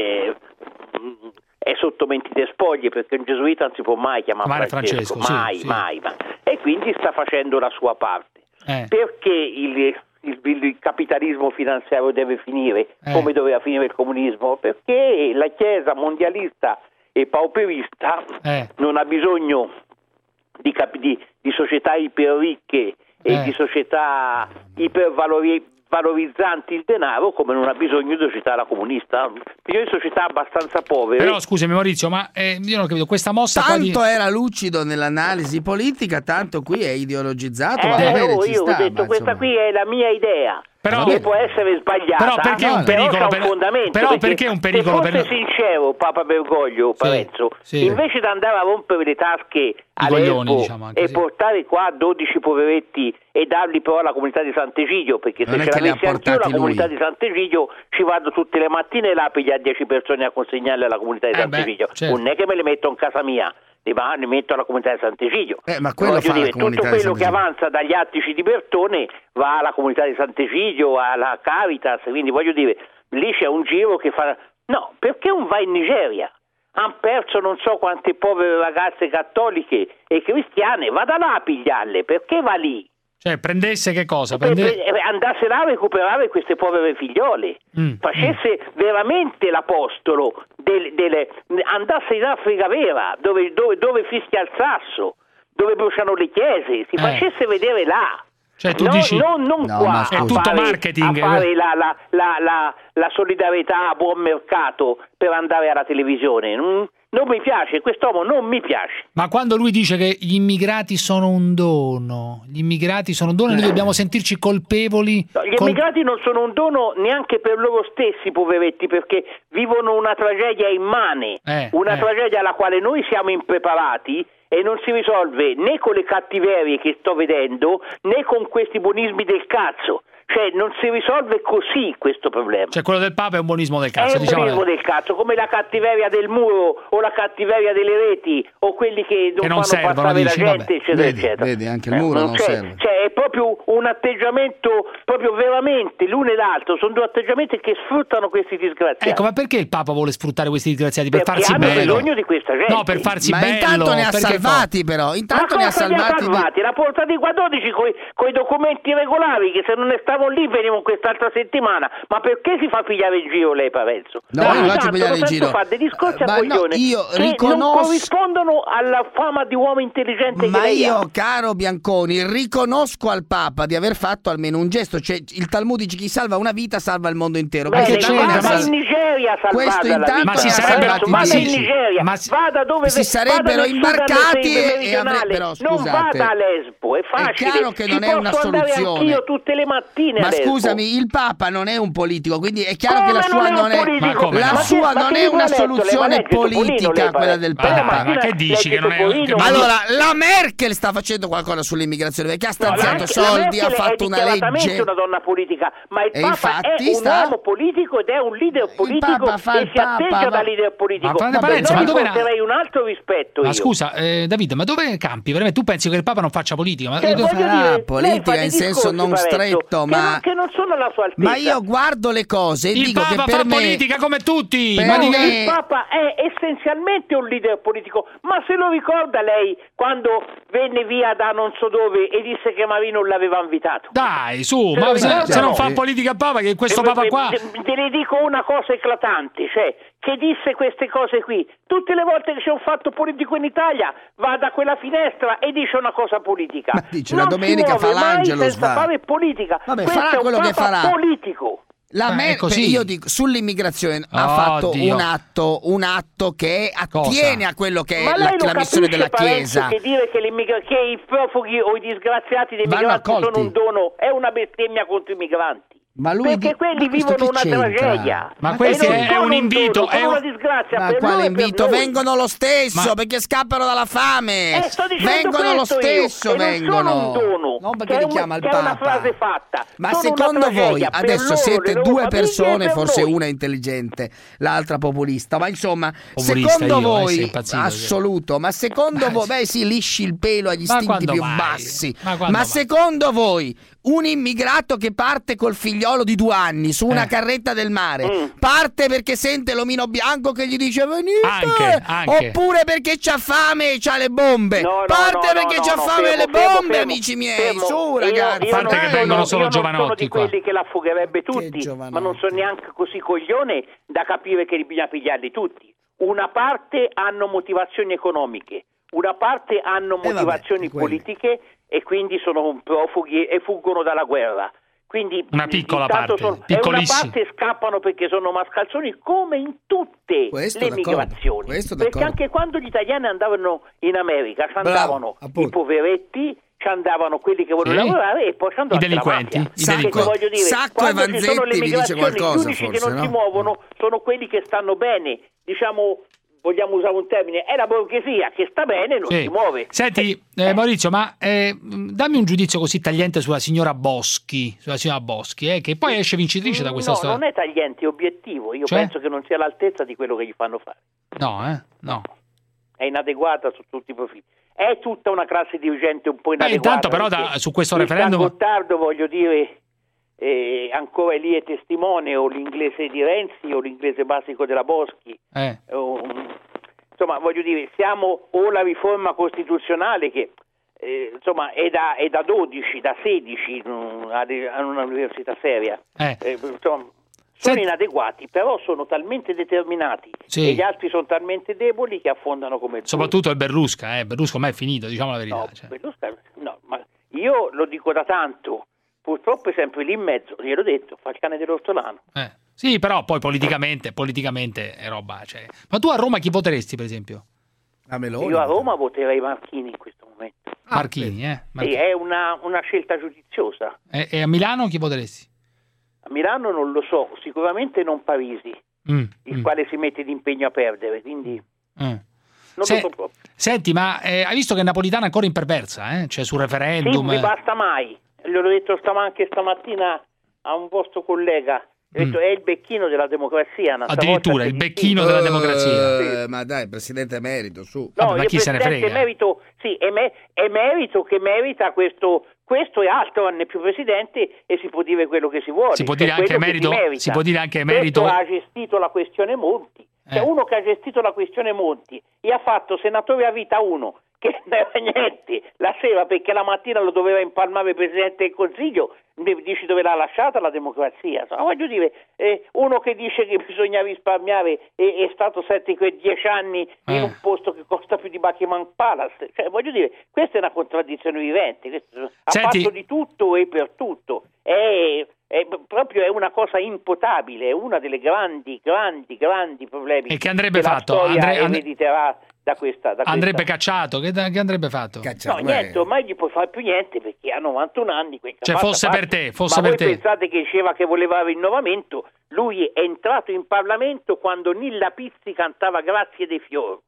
sotto mentite spoglie, perché un gesuita non si può mai chiamare Francesco, mai. E quindi sta facendo la sua parte. Perché il capitalismo finanziario deve finire come doveva finire il comunismo? Perché la Chiesa mondialista e pauperista non ha bisogno di società iperricche e di società ipervalorizzanti il denaro, come non ha bisogno di società la comunista, bisogna di società abbastanza povere. Però scusami Maurizio, ma io non ho capito, questa mossa tanto era lucido nell'analisi politica, tanto qui è ideologizzato. Io ho detto, questa qui è la mia idea, che può essere sbagliata, però perché è un pericolo? Perché è un pericolo? Se fosse sincero Papa Bergoglio, Parenzo, invece di andare a rompere le tasche all'Expo e portare qua 12 poveretti e darli però alla comunità di Sant'Egidio, perché se ce l'avessi anch'io la comunità di Sant'Egidio ci vado tutte le mattine là per gli 10 persone a consegnarle alla comunità di Sant'Egidio, non è che me le metto in casa mia, li metto alla comunità di Sant'Egidio. Ma quello fa la tutto quello che avanza dagli attici di Bertone va alla comunità di Sant'Egidio, alla Caritas, quindi voglio dire, lì c'è un giro che fa... No, perché non va in Nigeria? Han perso non so quante povere ragazze cattoliche e cristiane, vada là a pigliarle, perché va lì? Cioè prendesse che cosa? Andasse là a recuperare queste povere figliole, facesse veramente l'apostolo, andasse in Africa vera, dove fischia il sasso, dove bruciano le chiese, si facesse vedere là. Cioè tu dici non qua è tutto marketing, a fare la solidarietà a buon mercato per andare alla televisione. Non mi piace, quest'uomo non mi piace. Ma quando lui dice che gli immigrati sono un dono, noi dobbiamo sentirci colpevoli. No, gli immigrati non sono un dono neanche per loro stessi, poveretti, perché vivono una tragedia immane, tragedia alla quale noi siamo impreparati, e non si risolve né con le cattiverie che sto vedendo, né con questi buonismi del cazzo. Cioè non si risolve così questo problema. Cioè quello del Papa è un buonismo del cazzo. È un buonismo del cazzo, come la cattiveria del muro o la cattiveria delle reti o quelli che non fanno passare la gente, eccetera, eccetera. Vedi, anche il muro non serve. Cioè è proprio un atteggiamento, proprio veramente l'uno e l'altro, sono due atteggiamenti che sfruttano questi disgraziati. Ecco, ma perché il Papa vuole sfruttare questi disgraziati? Per farsi bello? Perché hanno bisogno di questa gente. No, per farsi bello. Ma intanto ne ha salvati però, l'ha portati qua 12 coi documenti regolari, che se non ne stavano lì venivano quest'altra settimana. Ma perché si fa pigliare in giro lei, Parenzo? No, io non faccio pigliare in giro. Fa dei discorsi a coglione che non corrispondono alla fama di uomo intelligente che lei ha. Io, caro Bianconi, riconosco al Papa di aver fatto almeno un gesto, cioè il Talmud dice chi salva una vita salva il mondo intero. Perché in Nigeria Nigeria salvata la vita. Ma si sarebbero vada in Nigeria, vada dove si sarebbero imbarcati e avrebbero, non vada a Lesbo, è facile. È chiaro che non è una soluzione. Io tutte le mattine. Ma scusami, il Papa non è un politico, quindi è chiaro che la sua non è una soluzione politica, quella del Papa. Ma che dici che non è? Allora, la Merkel sta facendo qualcosa sull'immigrazione perché ha stanziato soldi, ha fatto una legge. È una donna politica, ma il Papa è un uomo politico ed è un leader politico e si atteggia da leader politico. Ma dove porterei un altro rispetto? Ma scusa, Davide, ma dove campi? Veramente tu pensi che il Papa non faccia politica? Ma politica in senso non stretto, ma che non sono alla sua altezza. Ma io guardo le cose e dico che per me politica come tutti. Il Papa è essenzialmente un leader politico, ma se lo ricorda lei quando venne via da non so dove e disse che Marini non l'aveva invitato? Dai, su, ma se non fa politica il Papa, che questo Papa qua... Te ne dico una cosa eclatante, cioè, che disse queste cose qui. Tutte le volte che c'è un fatto politico in Italia va da quella finestra e dice una cosa politica. Ma dice, la domenica fa l'angelo, senza fare politica. Vabbè, farà quello che farà. Politico. Io dico, sull'immigrazione ha fatto un atto che attiene a quello che è la missione della Chiesa. Che dire che i profughi o i disgraziati dei migranti sono un dono è una bestemmia contro i migranti. Perché quelli vivono una tragedia. Ma questo è un invito, è una disgrazia. Ma quale invito? Vengono lo stesso perché scappano dalla fame. Vengono lo stesso, vengono. Non perché li chiama il Papa. È una frase fatta. Ma secondo voi adesso siete due persone, forse una intelligente, l'altra populista, ma insomma, secondo voi assoluto, ma secondo voi, beh sì, lisci il pelo agli istinti più bassi. Ma secondo voi un immigrato che parte col figliolo di 2 anni su una carretta del mare parte perché sente l'omino bianco che gli dice venite, anche. Oppure perché c'ha fame e c'ha le bombe? Parte perché c'ha fame e le bombe, amici miei. Su, ragazzi. A parte che vengono solo giovanotti. Sono di quelli che l'affogherebbe tutti, ma non sono neanche così coglione da capire che bisogna pigliarli tutti. Una parte hanno motivazioni economiche, una parte hanno motivazioni politiche e quindi sono profughi e fuggono dalla guerra. Quindi una piccola parte, piccolissima. Una parte scappano perché sono mascalzoni, come in tutte le migrazioni. Perché anche quando gli italiani andavano in America ci andavano i poveretti, ci andavano quelli che volevano lavorare e poi ci andavano i delinquenti. Sacco e Vanzetti vi dice qualcosa, gli unici che non si muovono sono quelli che stanno bene, diciamo. Vogliamo usare un termine, è la borghesia che sta bene, non si muove. Senti, Maurizio, ma dammi un giudizio così tagliente sulla signora Boschi, che poi esce vincitrice da questa storia. No, non è tagliente, è obiettivo. Io penso che non sia all'altezza di quello che gli fanno fare. No. È inadeguata su tutti i profili. È tutta una classe dirigente un po' inadeguata. Intanto però su questo referendum... Gottardo, voglio dire... ancora lì è testimone, o l'inglese di Renzi o l'inglese basico della Boschi. Insomma, voglio dire, siamo o la riforma costituzionale che insomma è da 12, da 16 a un'università seria. Insomma, sono inadeguati, però sono talmente determinati e gli altri sono talmente deboli che affondano come soprattutto il Berlusca. Berlusca ormai è finito, diciamo la verità. Berlusca, ma io lo dico da tanto. Purtroppo è sempre lì in mezzo, gliel'ho detto, fa il cane dell'ortolano. Sì, però poi politicamente è roba. Ma tu a Roma chi voteresti, per esempio? Io a Roma voterei Marchini in questo momento. Marchini. Sì, è una scelta giudiziosa. E a Milano chi voteresti? A Milano non lo so, sicuramente non Parisi, il quale si mette d'impegno a perdere, quindi... Non lo so proprio. Senti, ma hai visto che Napolitano è ancora imperversa, cioè sul referendum? Sì, mi basta mai. Gliel'ho detto anche stamattina a un vostro collega. Ho detto, è il becchino della democrazia. Addirittura il becchino della democrazia. Ma dai, presidente emerito, su. No, ma chi se ne frega? Emerito, sì, è merito che merita questo e altro, non è più presidente e si può dire quello che si vuole. Si può dire anche merito. Si può dire anche merito. Ha gestito la questione Monti. C'è uno che ha gestito la questione Monti e ha fatto senatore a vita uno che non era niente la sera perché la mattina lo doveva impalmare il Presidente del Consiglio. Dici dove l'ha lasciata la democrazia? Voglio dire, uno che dice che bisogna risparmiare è stato 10 anni in un posto che costa più di Buckingham Palace. Cioè, voglio dire, questa è una contraddizione vivente. Ha fatto di tutto e per tutto. proprio è una cosa impotabile, è una delle grandi problemi. E che andrebbe che fatto? La storia erediterà da questa. Andrebbe cacciato? Che andrebbe fatto? No, niente, ormai gli puoi fare più niente perché ha 91 anni. Cioè, fosse per te. Ma voi pensate che diceva che voleva il rinnovamento? Lui è entrato in Parlamento quando Nilla Pizzi cantava Grazie dei fiori.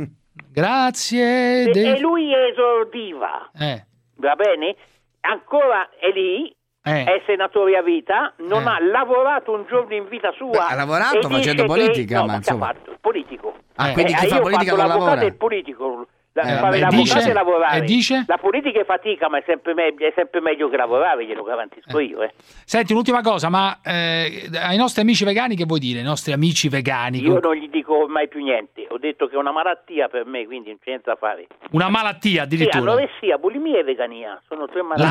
Grazie. E lui esordiva. Va bene? Ancora è lì. È senatore a vita, non ha lavorato un giorno in vita sua. Ha lavorato facendo politica, ma insomma. Ha fatto politico. Quindi chi fa politica non lavora? L'avvocato è il politico. L'avvocato è lavorare. La politica è fatica, ma è sempre meglio che lavorare, glielo garantisco io. Senti, un'ultima cosa, ma ai nostri amici vegani che vuoi dire? Ai nostri amici vegani? Io non gli dico ormai più niente, ho detto che è una malattia per me, quindi non c'è niente da fare. Una malattia addirittura? Sì, anoressia, bulimia e vegania, sono 3 malattie.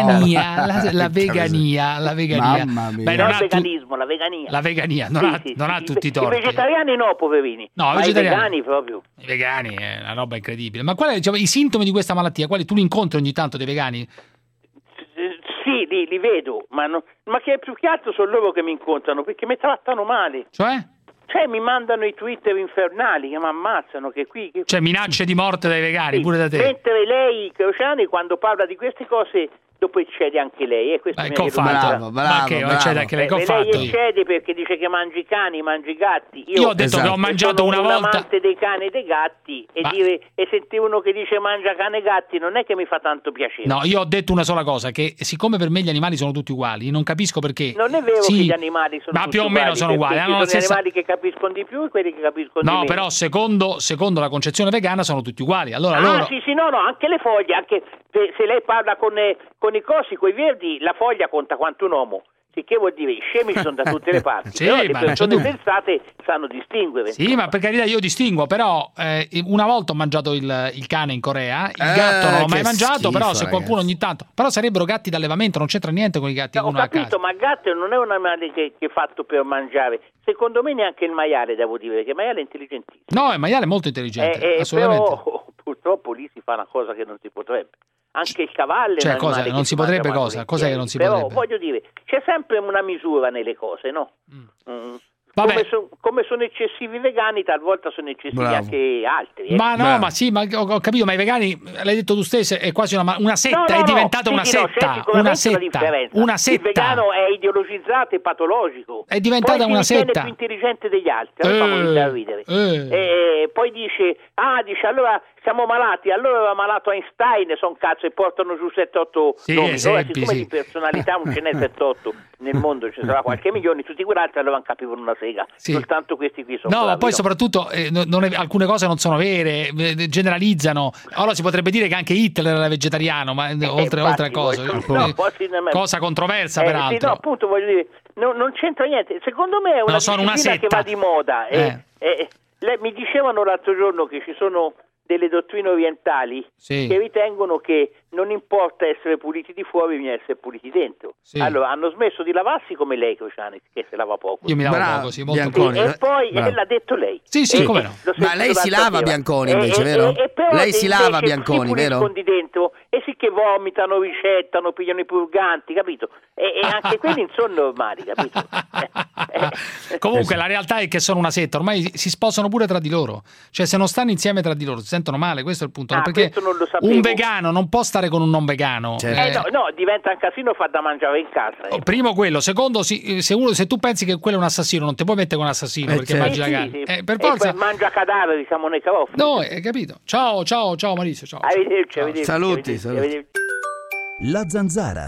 La vegania. Mamma mia. Beh, non il veganismo, la vegania. La vegania, non ha tutti i torti. I vegetariani no, poverini. No, ma i vegani proprio. I vegani è una roba incredibile. Ma quali diciamo, i sintomi di questa malattia? Quali tu li incontri ogni tanto dei vegani? Sì, li vedo, ma che più che altro sono loro che mi incontrano perché mi trattano male. Cioè mi mandano i Twitter infernali che mi ammazzano, cioè minacce di morte dai vegani, pure da te. Mentre lei, Crociani, quando parla di queste cose dopo eccede anche lei, e questo che ho fatto? Eccede anche lei, che ho fatto? Lei eccede perché dice che mangi i cani, mangi i gatti. Io ho detto che ho mangiato una volta. Sono un amante dei cani e dei gatti e sentire uno che dice mangia cane e gatti non è che mi fa tanto piacere. No, io ho detto una sola cosa, che siccome per me gli animali sono tutti uguali, non capisco perché. Non è vero che gli animali sono tutti uguali. Ma più o meno sono uguali. Sono gli animali che capiscono di più e quelli che capiscono di meno. No, però secondo la concezione vegana sono tutti uguali. Allora no, anche le foglie, anche se lei parla con i cosi, coi verdi, la foglia conta quanto un uomo. Che vuol dire? I scemi sono da tutte le parti. Sì, però le persone sensate sanno distinguere. Sì, ma per carità io distingo, però una volta ho mangiato il cane in Corea, il gatto non l'ho mai mangiato, schifo, però se qualcuno ogni tanto. Però sarebbero gatti d'allevamento, non c'entra niente con i gatti. Ho capito, ma il gatto non è un animale che è fatto per mangiare. Secondo me neanche il maiale, devo dire, perché il maiale è intelligentissimo. No, il maiale è molto intelligente, assolutamente. Però purtroppo lì si fa una cosa che non si potrebbe. Anche il cavallo è un animale non si potrebbe cosa? Cos'è che non si potrebbe? Però voglio dire, c'è sempre una misura nelle cose, no? Come sono eccessivi i vegani, talvolta sono eccessivi anche altri. Ma no, ma sì, ma ho capito, ma i vegani, l'hai detto tu stesso, è quasi una setta, è diventata una setta. Una setta. Il vegano è ideologizzato e patologico. È diventata una setta. È più intelligente degli altri, da ridere. Poi dice, allora siamo malati, allora era malato Einstein, son cazzo, e portano giù 7-8 nomi. Siccome di personalità non ce n'è 7-8 nel mondo, ce ne sarà qualche milione, tutti quegli altri allora non capivano una sega. Soltanto questi qui sono bravi, ma poi soprattutto alcune cose non sono vere, generalizzano. Allora si potrebbe dire che anche Hitler era vegetariano, ma oltre a cosa. Cosa controversa peraltro. Sì, no, appunto voglio dire, non c'entra niente. Secondo me è una disciplina che va di moda. Mi dicevano l'altro giorno che ci sono delle dottrine orientali che ritengono che non importa essere puliti di fuori, bisogna essere puliti dentro. Allora hanno smesso di lavarsi come lei, Crociani, che se lava poco. Io mi lavo poco, molto poco. E poi l'ha detto lei. Sì, come no. Ma lei si lava, Bianconi, invece, vero? Lei si lava, Bianconi, vero? Dentro, e sì che vomitano, ricettano, pigliano i purganti, capito? E anche quelli non sono normali, capito? Comunque la realtà è che sono una setta, ormai si sposano pure tra di loro. Cioè se non stanno insieme tra di loro si sentono male, questo è il punto. Perché un vegano non può stare con un non vegano. No, diventa un casino, fa da mangiare in casa. Primo quello, secondo se tu pensi che quello è un assassino, non ti puoi mettere con un assassino perché mangi la carne. Per forza mangia cadaveri, diciamo nei carofani. No, hai capito. Ciao Maurizio, ciao. Arrivederci. Saluti. La Zanzara.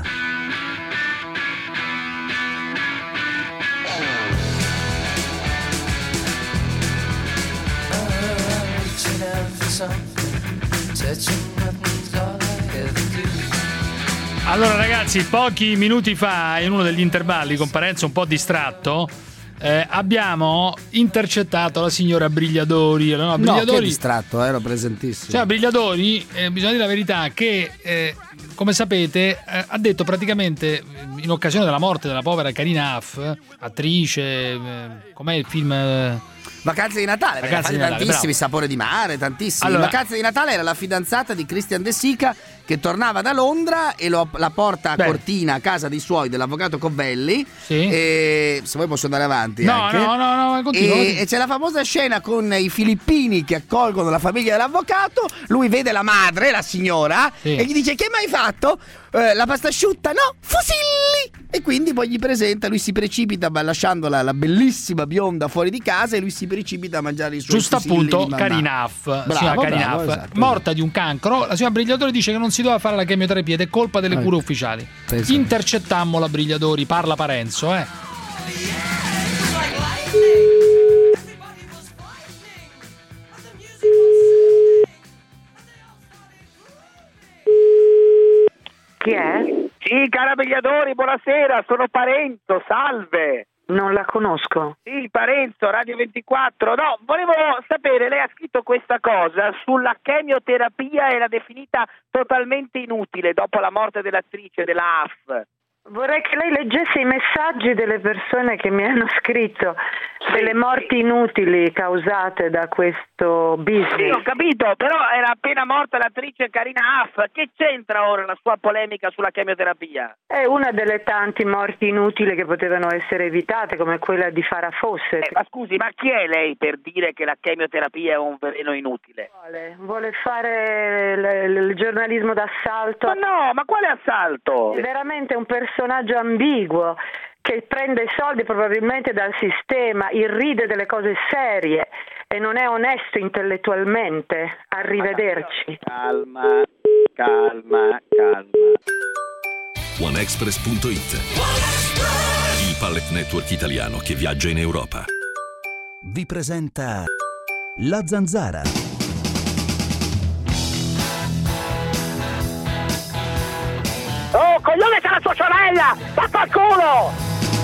Allora ragazzi, pochi minuti fa in uno degli intervalli, con Parenzo un po' distratto, abbiamo intercettato la signora Brigliadori. No, che distratto, ero presentissimo. Cioè Brigliadori, bisogna dire la verità, che come sapete ha detto praticamente in occasione della morte della povera Karina Haff, attrice, com'è il film... Vacanze di Natale, tantissimi, sapore di mare, tantissimi. Allora, Vacanze di Natale era la fidanzata di Christian De Sica che tornava da Londra e la porta a Cortina, a casa dei suoi, dell'avvocato Covelli. Sì. E se vuoi posso andare avanti. No, anche. no, continua. E c'è la famosa scena con i filippini che accolgono la famiglia dell'avvocato. Lui vede la madre, la signora, e gli dice: che mai hai fatto? La pasta asciutta? No, fusilli! E quindi poi gli presenta, lui si precipita lasciando la bellissima bionda fuori di casa e lui si precipita a mangiare i suoi giusto fusilli. Appunto, Karina Huff, esatto. morta di un cancro. La signora Brigliatori dice che non si doveva fare la chemioterapia ed è colpa delle cure ufficiali. Intercettammo la Brigliatori, parla Parenzo, Chi è? Sì, cara Brigliatori, buonasera, sono Parenzo, salve. Non la conosco. Sì, Parenzo, Radio 24. No, volevo sapere, lei ha scritto questa cosa sulla chemioterapia e l'ha definita totalmente inutile dopo la morte dell'attrice della AF. Vorrei che lei leggesse i messaggi delle persone che mi hanno scritto delle morti inutili causate da questo business. Sì, ho capito, però era appena morta l'attrice Karina Huff. Che c'entra ora la sua polemica sulla chemioterapia? È una delle tante morti inutili che potevano essere evitate, come quella di Farah Fawcett. Ma scusi, ma chi è lei per dire che la chemioterapia è un veleno inutile? Vuole fare il giornalismo d'assalto? Ma no, ma quale assalto? È veramente un personaggio ambiguo che prende soldi probabilmente dal sistema, irride delle cose serie e non è onesto intellettualmente. Arrivederci. Calma. OneExpress.it, il pallet network italiano che viaggia in Europa, vi presenta La Zanzara. Oh, coglione, c'è la sua sorella! Vaffa al culo!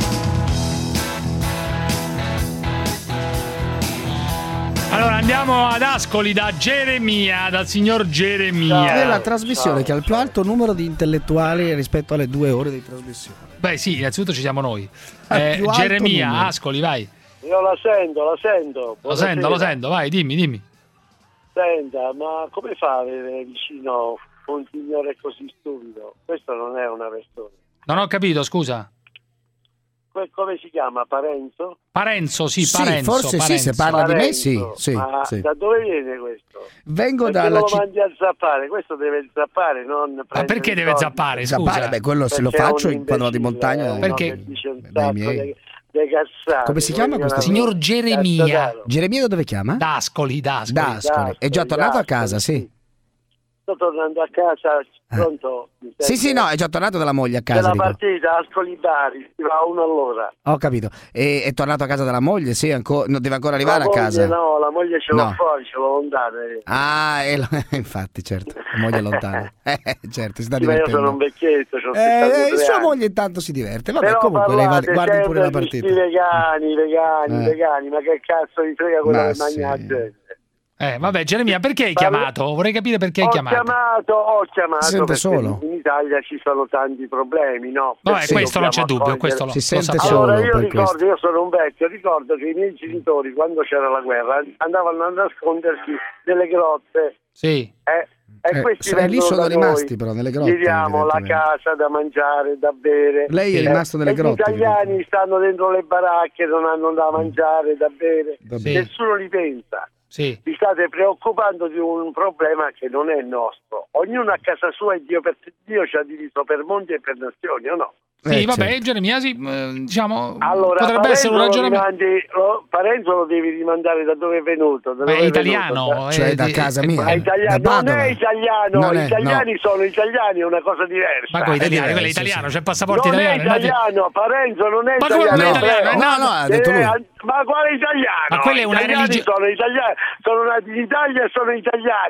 Allora andiamo ad Ascoli da Geremia, dal signor Geremia. È la trasmissione che ha il più alto numero di intellettuali rispetto alle 2 ore di trasmissione. Beh sì, innanzitutto ci siamo noi. Geremia, Ascoli, vai. Io la sento. Lo sento, vai, dimmi. Senta, ma come fa ad avere vicino un signore così stupido? Questo non è una persona. Non ho capito, scusa. Come si chiama? Parenzo? Parenzo, sì, forse sì, se parla di me sì. Ma da dove viene questo? Vengo perché dalla lo mandi a zappare? Questo deve zappare, non ma perché deve zappare? Scusa. Zappare, beh, quello se lo faccio quando vado in montagna. Perché? Come si chiama questo? Signor Geremia. Geremia da dove chiama? Da Ascoli. È già tornato a casa, sì. Sto tornando a casa, pronto? Sì, no, è già tornato dalla moglie a casa. Della partita, Ascoli Bari, si va 1 all'ora. Ho capito. E è tornato a casa dalla moglie, sì, deve ancora arrivare a casa. No, la moglie ce l'ho fuori, ce l'ho lontana. Ah, infatti, certo, la moglie è lontana. Certo, si sta divertendo. Io sono un vecchietto, sua moglie intanto si diverte. Vabbè, però comunque lei guardi pure la partita. Vegani, ma che cazzo vi frega quello che mangia la gente? Vabbè, Geremia, perché hai chiamato? Vorrei capire perché hai chiamato. Ho chiamato si sente perché solo. In Italia ci sono tanti problemi, no? Vabbè, questo non c'è dubbio, questo si sente solo. Allora io sono un vecchio, ricordo che i miei genitori quando c'era la guerra andavano a nascondersi nelle grotte. Sì. E questi lì sono rimasti però nelle grotte. Giriamo la casa da mangiare, da bere. Lei è rimasto nelle grotte. Gli italiani stanno dentro le baracche, non hanno da mangiare, da bere. Nessuno li pensa. Sì. Vi state preoccupando di un problema che non è nostro. Ognuno a casa sua e Dio ci ha diviso per mondi e per nazioni, o no? Sì, vabbè, Geremia, sì, diciamo, allora, potrebbe essere un ragionamento. Parenzo lo devi rimandare da dove è venuto. È italiano, cioè da casa mia. Non è italiano, gli italiani sono italiani, è una cosa diversa. Ma quello è italiano, c'è il passaporto italiano. Non è italiano, Parenzo non è italiano. No, ha detto lui. Ma quale italiano? Ma quella è una religione. Sono nati in Italia e sono italiani.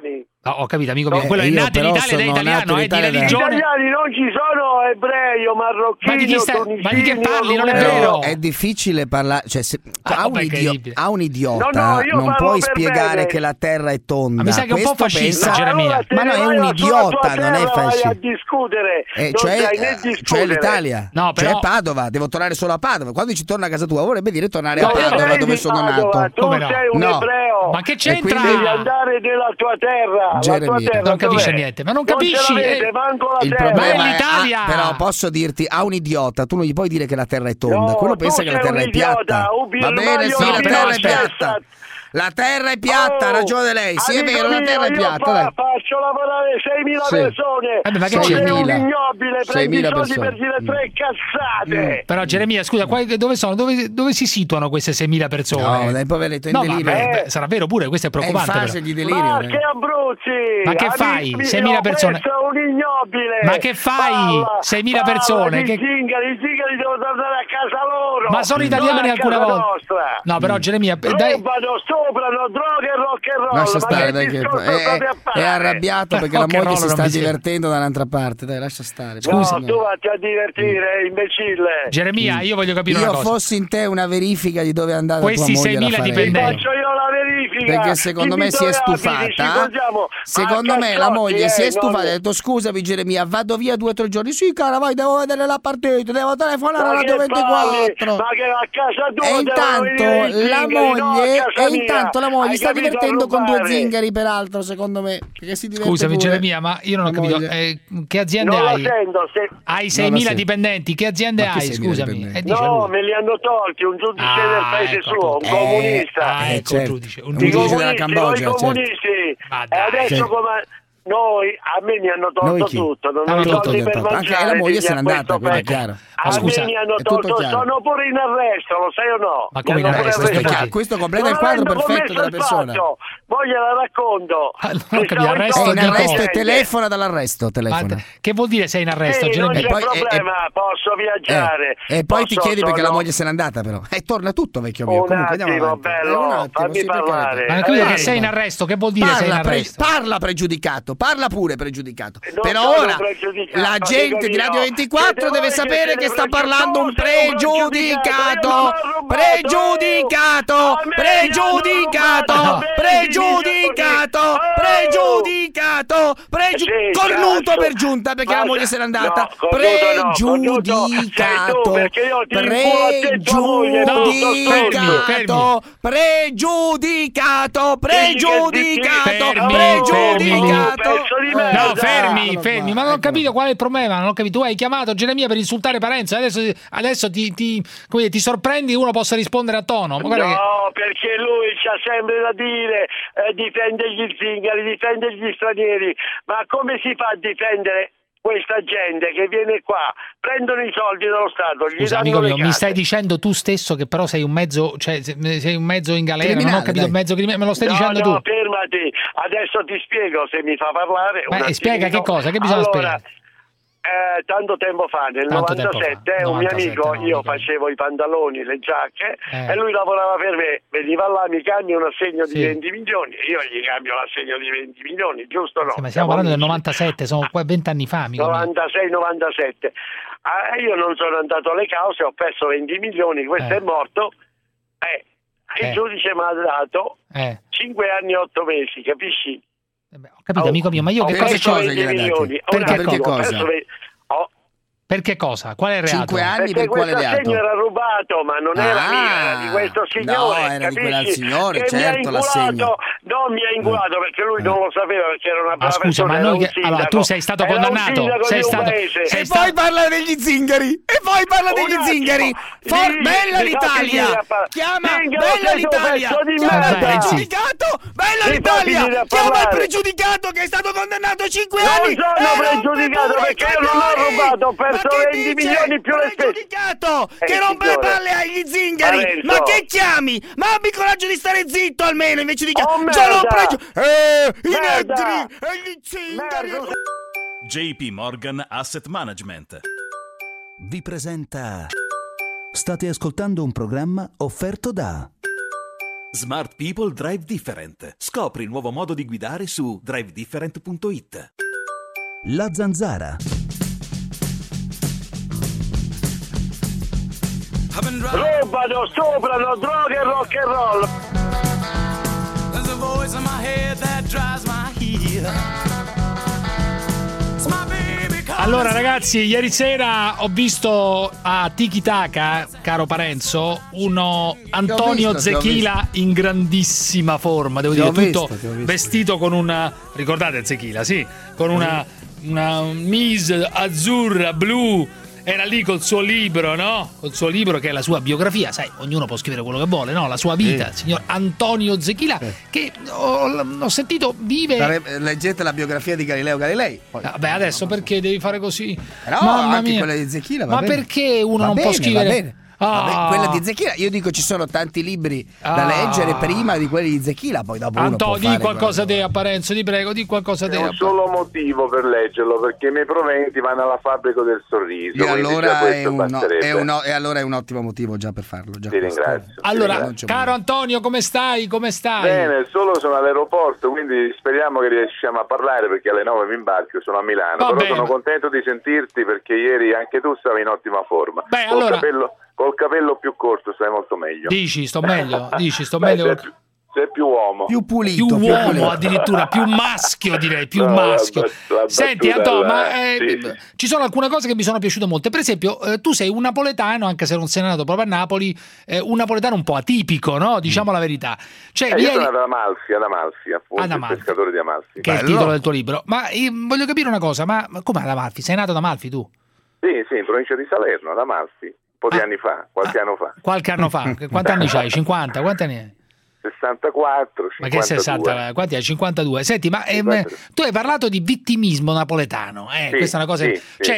Ho capito, amico mio, quello è nato in Italia, è italiano, è di religione. Gli italiani non ci sono ebrei o marocchini o tunisini. Ma di che parli? Non è vero. È difficile parlare, cioè a un idiota non puoi spiegare bene che la terra è tonda. Ma mi sa che è un po' fascista, Geremia. Ma no, è un idiota, non è fascista. A discutere, cioè l'Italia, cioè Padova, devo tornare solo a Padova. Quando ci torna a casa tua vorrebbe dire tornare a Padova dove sono nato. Tu sei un ebreo. Ma che c'entra? Devi andare nella tua terra. Non capisce niente, ma non capisci. Il problema è l'Italia. Però posso dirti, a un idiota tu non gli puoi dire che la terra è tonda. Quello pensa che la terra è piatta. Va bene, sì, la terra è piatta. La terra è piatta, ha ragione lei. Sì, è vero, la terra è piatta. Faccio lavorare 6.000 persone. Ma che c'è? Un ignobile, prendi i soldi per dire 3 cazzate. Però Geremia, scusa, dove sono? Dove si situano queste 6.000 persone? No, dai poveretto, in delirio. Sarà vero pure, questo è preoccupante. È in fase di delirio. Ma che Abruzzi! Ma che fai? 6.000 persone. Un ignobile. Ma che fai? 6.000 persone. I zingari devono tornare a casa loro. Ma sono italiani alcune volte. No, però Geremia, dai. Soprano droghe e rock and roll. Lascia stare, dai, che è arrabbiato perché la moglie si sta divertendo dall'altra parte. Dai, lascia stare. Scusi, no, tu vatti a divertire, imbecille. Geremia, io voglio capire una cosa. Io fossi in te una verifica di dove è andata tua moglie. Questi 6.000 dipendenti. Faccio io la verifica. Perché secondo me si è stufata. Secondo me la moglie si è stufata. Ha detto scusami Geremia, vado via 2 o 3 giorni. Sì, cara, vai, devo vedere la partita, devo telefonare alla Radio 24. Ma che a casa tua. E intanto la moglie sta divertendo con 2 zingari, peraltro, secondo me. Scusami, Geremia, ma io non ho capito. Che aziende hai? Hai 6.000 dipendenti, che aziende hai? Scusami. No, me li hanno tolti. Un giudice del paese suo, un comunista. Ecco, un giudice della Cambogia. I comunisti. E adesso come. Noi, a me mi hanno tolto tutto, non ho soldi per mangiare. Anche la moglie se n'è andata, quello è chiaro. A me mi hanno tolto, sono pure in arresto, lo sai o no? Ma come in arresto? Questo completa il quadro perfetto della persona. Poi gliela racconto. È in arresto e telefona dall'arresto. Che vuol dire sei in arresto? Non c'è problema, posso viaggiare. E poi ti chiedi perché la moglie se n'è andata, però. E torna tutto, vecchio mio. Comunque andiamo avanti. Bello, fammi parlare. Ma capito che sei in arresto? Che vuol dire sei in arresto? Parla pregiudicato. Parla pure pregiudicato. Per ora la gente di Radio 24 deve sapere che sta parlando un pregiudicato. Cornuto per giunta perché la moglie se n'è andata. Pregiudicato. No, fermi, ma non ho capito qual è il problema. Non ho capito. Tu hai chiamato Geremia per insultare Parenzo. Adesso ti sorprendi che uno possa rispondere a tono. Perché lui c'ha sempre da dire, difende gli zingari, difende gli stranieri. Ma come si fa a difendere questa gente che viene qua, prendono i soldi dello Stato, gli Scusa, amico mio, mi stai dicendo tu stesso che però sei un mezzo, cioè sei un mezzo in galera, non ho capito, mezzo criminale, me lo stai dicendo tu? No, fermati, adesso ti spiego se mi fa parlare. Spiega che cosa, che bisogna spiegare? Tanto tempo fa, nel 97, un mio amico, io facevo i pantaloni, le giacche e lui lavorava per me, veniva là, mi cambia un assegno di 20 milioni, io gli cambio l'assegno di 20 milioni, giusto o no? Sì, ma stiamo parlando del 97, sono 20 anni fa, amico 96-97. Io non sono andato alle cause, ho perso 20 milioni, questo è morto, il giudice mi ha dato 5 anni e 8 mesi, capisci? Ho capito, amico mio, ma io che cosa Perché cosa? Per che cosa? Qual è il reato? 5 anni per quale reato? L'assegno era rubato, ma non era mio, era di questo signore. No, era di quel signore, certo, l'assegno. Non mi ha ingulato perché lui non lo sapeva, perché era una brava persona. Ma noi allora tu sei stato condannato. E poi parla degli zingari. Bella l'Italia. Chiama Bella l'Italia. Chiama il pregiudicato. Bella l'Italia. Chiama il pregiudicato che è stato condannato a 5 anni. Non sono pregiudicato perché io non ho rubato, ho perso 20 milioni più le spese. Che rompe le palle agli zingari. Ma che chiami? Ma abbi coraggio di stare zitto almeno invece di chiamare. I negri e gli zingari. JP Morgan Asset Management vi presenta. State ascoltando un programma offerto da Smart people drive different. Scopri il nuovo modo di guidare su drivedifferent.it. La Zanzara. Rubano, stuprano, droghe e rock and roll. There's a voice in my head that drives my heel. Allora ragazzi, ieri sera ho visto a Tiki Taka, caro Parenzo, uno Antonio Zechila in grandissima forma, devo dire, tutto vestito con una, ricordate Zechila, sì, con una mise azzurra, blu, era lì col suo libro, no? Col suo libro che è la sua biografia, sai, ognuno può scrivere quello che vuole, no? La sua vita, il signor Antonio Zechila, che ho sentito vive... Leggete la biografia di Galileo Galilei. Vabbè, adesso perché devi fare così? No, mamma anche mia. Quella di Zechila va bene. Perché uno non può scrivere... Va bene. Vabbè, quella di Zechila, io dico ci sono tanti libri da leggere prima di quelli di Zechila, poi dopo uno può di qualcosa te a Parenzo, ti prego, di qualcosa te. È un solo motivo per leggerlo, perché i miei proventi vanno alla fabbrica del sorriso. E allora è un ottimo motivo già per farlo. Già ti ringrazio. Allora, caro Antonio, come stai? Bene, solo sono all'aeroporto, quindi speriamo che riusciamo a parlare, perché alle 9 mi imbarco, sono a Milano. Però sono contento di sentirti, perché ieri anche tu stavi in ottima forma. Beh, allora... Col capello più corto stai molto meglio. Dici, sto meglio? Meglio. Sei più uomo. Più pulito. Più uomo addirittura, più maschio direi, più maschio. Senti Antonio, ma ci sono alcune cose che mi sono piaciute molto. Per esempio, tu sei un napoletano, anche se non sei nato proprio a Napoli, un napoletano un po' atipico, no? Diciamo la verità. Io sono nato ad Amalfi, appunto, il pescatore di Amalfi. Che è il titolo del tuo libro. Ma voglio capire una cosa, ma come ad Amalfi? Sei nato ad Amalfi tu? Sì, in provincia di Salerno, ad Amalfi. Un po' di anni fa, qualche anno fa. Qualche anno fa? Quanti anni c'hai? 50? Quanti anni hai? 64, 52. Ma che 60? Quanti hai? 52. Senti, ma tu hai parlato di vittimismo napoletano, sì, questa è una cosa... Sì,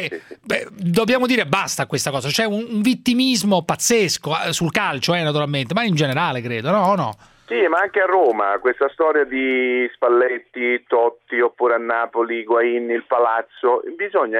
dobbiamo dire basta a questa cosa, c'è un vittimismo pazzesco sul calcio, naturalmente, ma in generale credo, no? O no? Sì, ma anche a Roma, questa storia di Spalletti, Totti, oppure a Napoli, Higuain, il Palazzo, bisogna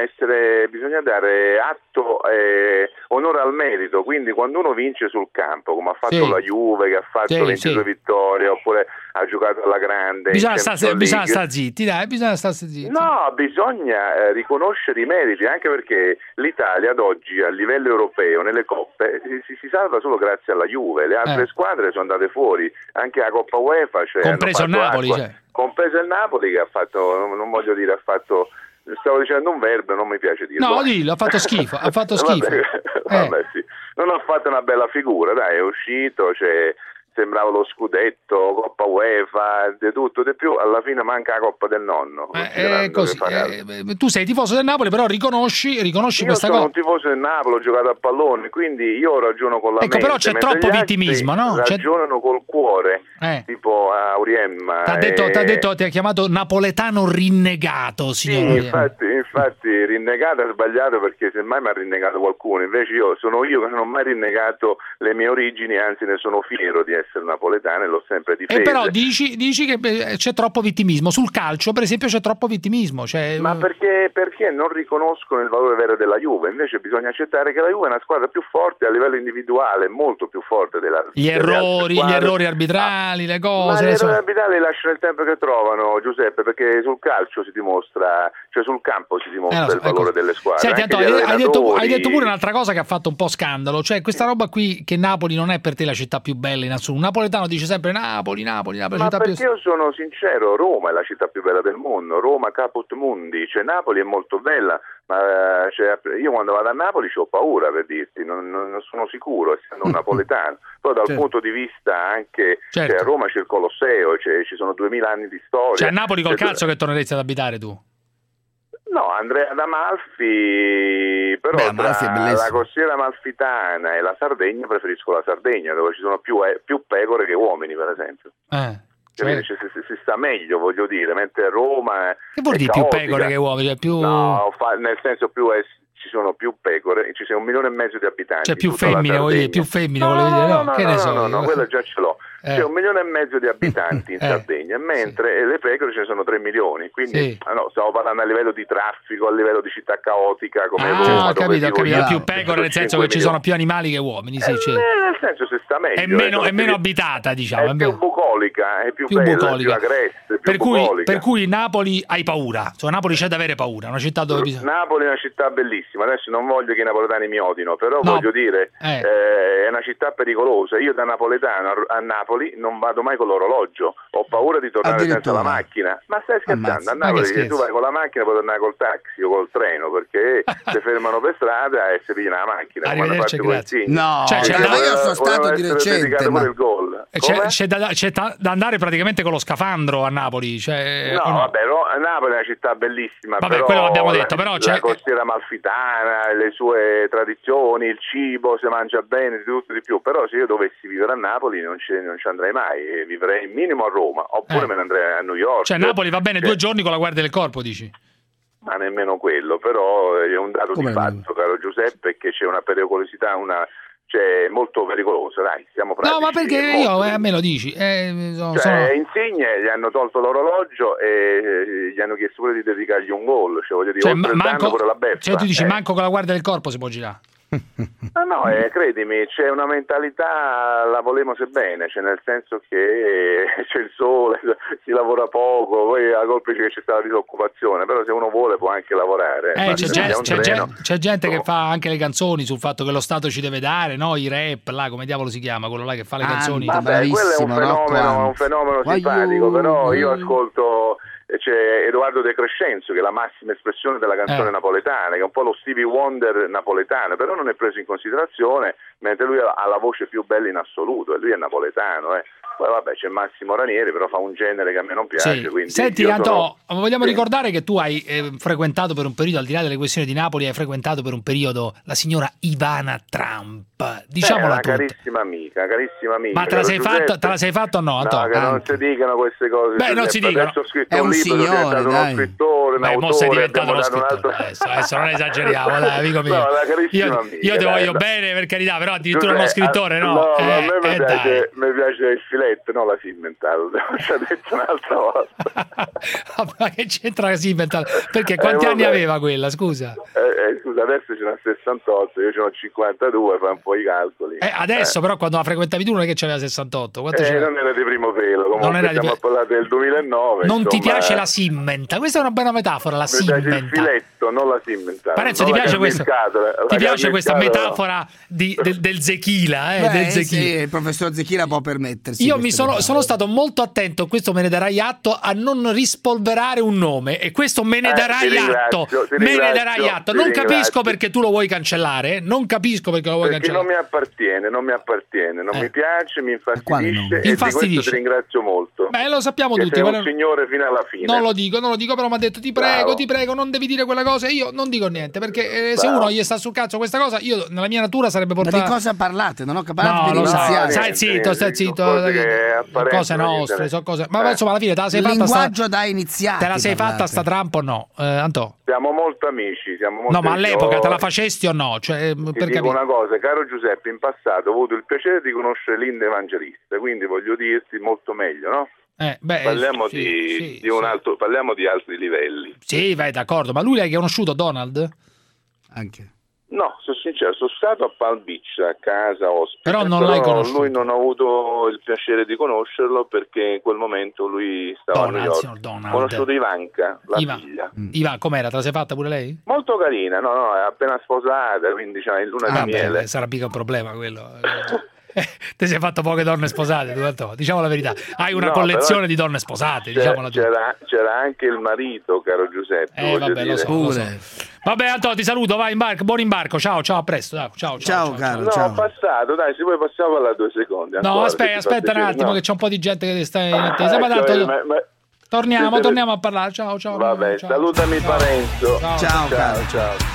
dare atto onore al merito, quindi quando uno vince sul campo, come ha fatto la Juve, che ha fatto 22 vittorie, oppure ha giocato alla grande... Bisogna stare zitti, dai, bisogna stare zitti. No, bisogna riconoscere i meriti, anche perché l'Italia ad oggi a livello europeo, nelle coppe, si salva solo grazie alla Juve, le altre squadre sono andate fuori. Anche la Coppa UEFA, compreso il Napoli, compreso il Napoli, che ha fatto, non voglio dire, ha fatto, stavo dicendo un verbo, non mi piace dirlo. No, dillo, ha fatto schifo, ha fatto schifo. Vabbè, sì. Non ha fatto una bella figura, dai, è uscito, sembrava lo scudetto, Coppa UEFA, di tutto, di più, alla fine manca la Coppa del nonno. Così. Tu sei tifoso del Napoli, però riconosci questa cosa. Io sono un tifoso del Napoli, ho giocato a pallone, quindi io ragiono con la mente. Però c'è troppo vittimismo, no? Ragionano col cuore, tipo Auriemma. Ti ha chiamato napoletano rinnegato, signore. Sì, infatti rinnegato è sbagliato, perché semmai mi ha rinnegato qualcuno, invece sono io che non ho mai rinnegato le mie origini, anzi ne sono fiero di essere napoletano e l'ho sempre difeso. Però dici che c'è troppo vittimismo sul calcio, per esempio, c'è troppo vittimismo, ma perché non riconoscono il valore vero della Juve? Invece bisogna accettare che la Juve è una squadra più forte a livello individuale, molto più forte gli errori arbitrali, le cose. Ma gli errori arbitrali lasciano il tempo che trovano, Giuseppe, perché sul calcio si dimostra, cioè sul campo si dimostra il valore delle squadre. Senti Antonio, hai detto pure un'altra cosa che ha fatto un po' scandalo, cioè questa roba qui che Napoli non è per te la città più bella in assoluto. Un napoletano dice sempre Napoli, ma città perché più... io sono sincero, Roma è la città più bella del mondo, Roma caput mundi, cioè Napoli è molto bella, ma io quando vado a Napoli ho paura, per dirti, non sono sicuro essendo un napoletano, però dal punto di vista anche, cioè, a Roma c'è il Colosseo, ci sono 2000 anni di storia. Cioè a Napoli col calcio che torneresti ad abitare tu? No, andrei ad Amalfi, però tra la costiera amalfitana e la Sardegna preferisco la Sardegna, dove ci sono più pecore che uomini, per esempio. Si sta meglio, voglio dire, mentre a Roma che vuol dire più pecore che uomini? Cioè più... No, nel senso ci sono più pecore, ci sono 1,5 milioni di abitanti. Cioè più femmine, volevi dire? No, quello già ce l'ho. c'è 1,5 milioni di abitanti in Sardegna, mentre le pecore ce ne sono 3 milioni, quindi stiamo parlando a livello di traffico, a livello di città caotica come Roma, ho capito, più pecore, nel senso che ci sono più animali che uomini, nel senso si sta meglio, è meno abitata, diciamo, è più bucolica, è più bella, bucolica. Più agreste, più per cui Napoli hai paura, cioè Napoli c'è da avere paura, una città dove Napoli è una città bellissima, adesso non voglio che i napoletani mi odino, però voglio dire è una città pericolosa. Io da napoletano a Napoli non vado mai con l'orologio, ho paura di tornare senza la macchina. Ma stai scherzando? A Napoli che tu vai con la macchina puoi tornare col taxi o col treno, perché si fermano per strada e si pigliano la macchina. Arrivederci, grazie. No, io sono stato di recente, il gol. C'è da andare praticamente con lo scafandro a Napoli, vabbè, Napoli è una città bellissima, vabbè, però quello l'abbiamo detto, però la costiera amalfitana, le sue tradizioni, il cibo, si mangia bene, di tutto di più. Però se io dovessi vivere a Napoli non ci andrei mai, vivrei minimo a Roma, oppure me ne andrei a New York. Cioè Napoli va bene 2 giorni con la guardia del corpo, dici? Ma nemmeno quello, però è un dato di fatto, caro Giuseppe, che c'è una pericolosità, molto pericolosa, dai, siamo pratici. No, ma perché a me lo dici? Insigne gli hanno tolto l'orologio e gli hanno chiesto pure di dedicargli un gol, voglio dire, oltre il danno pure la beffa. Cioè tu dici manco con la guardia del corpo si può girare? No, credimi, c'è una mentalità, la volemo sebbene, nel senso che c'è il sole, si lavora poco, poi la colpa è che c'è stata la disoccupazione, però se uno vuole può anche lavorare. C'è gente che fa anche le canzoni sul fatto che lo Stato ci deve dare, no? I rap, là, come diavolo si chiama, quello là che fa le canzoni. Vabbè, quello è un fenomeno simpatico, però io ascolto... C'è Edoardo De Crescenzo, che è la massima espressione della canzone napoletana, che è un po' lo Stevie Wonder napoletano, però non è preso in considerazione, mentre lui ha la voce più bella in assoluto, e lui è napoletano. Poi vabbè, c'è Massimo Ranieri, però fa un genere che a me non piace. Quindi senti, Anto, vogliamo ricordare che tu hai frequentato per un periodo, al di là delle questioni di Napoli, hai frequentato per un periodo la signora Ivana Trump, diciamola tutta. Carissima amica. Ma te la sei fatta o no, Anto? No, che non si dicano queste cose. Beh, non si dicono. Adesso ho scritto un libro, sono diventato uno scrittore, un autore. Sei diventato uno scrittore. Adesso non esageriamo, dai, amico mio. No, la carissima amica. Io ti voglio bene, per carità, però addirittura uno scrittore, no? No, a me mi piace il filetto, no la Simmental, ci ha detto un'altra volta. Ma che c'entra la Simmental? Perché quanti anni aveva quella, scusa? Scusa, adesso ce n'ha 68, io ce n'ho 52, fai un po' i calcoli. Adesso però quando la frequentavi tu non è che c'aveva 68. Non era di primo pelo, comunque stiamo a parlare del 2009. Non ti piace la Simmental? Questa è una bella metafora, la Simmental. Mi piace il filetto, non la Simmental. Parenzo, ti piace questo? Ti piace questa metafora del Zechila? Del Zechila. Sì, il professor Zechila può permettersi. Io sono stato molto attento, questo me ne darai atto, a non rispolverare un nome, e questo me ne darai atto. Non capisco perché tu lo vuoi cancellare. Non mi appartiene, non mi piace, mi infastidisce, e di questo ti ringrazio molto. Beh, lo sappiamo tutti. Sei un signore fino alla fine. Non lo dico, però mi ha detto ti prego, non devi dire quella cosa. Io non dico niente, perché se uno gli sta sul cazzo questa cosa, io nella mia natura sarebbe portato. Ma di cosa parlate? Non ho capito di iniziare. Stai zitto. Cose nostre, sono cose. Ma insomma, alla fine te la sei fatta. Linguaggio da iniziare. Te la sei fatta sta Trump o no, Antò? Siamo molto amici. No, ma all'epoca te la facesti o no? Cioè, ti dico una cosa, caro Giuseppe, in passato ho avuto il piacere di conoscere Linda Evangelista, quindi voglio dirti molto meglio, no? Parliamo parliamo di altri livelli. Sì, vai, d'accordo. Ma lui l'hai conosciuto, Donald? Anche. No, sono sincero, sono stato a Palm Beach, a casa ospite. Però non l'hai conosciuto. Lui non ho avuto il piacere di conoscerlo, perché in quel momento lui stava a New York. Ho conosciuto Ivanka, la figlia. Ivanka, com'era? Te la sei fatta pure lei? Molto carina, no, è appena sposata, quindi c'è in luna di miele. Sarà mica un problema quello. Ti sei fatto poche donne sposate, diciamo la verità. Hai una collezione di donne sposate, diciamola tu. C'era anche il marito, caro Giuseppe. Vabbè, lo so. Vabbè, Antonio, ti saluto, vai, buon imbarco, ciao, a presto. Ciao, caro. No, ho passato, dai, se vuoi passiamo alla 2 secondi. No, aspetta un attimo, che c'è un po' di gente che sta in attesa. Ma tanto torniamo a parlare. Ciao. Vabbè, salutami Parenzo. Ciao, caro.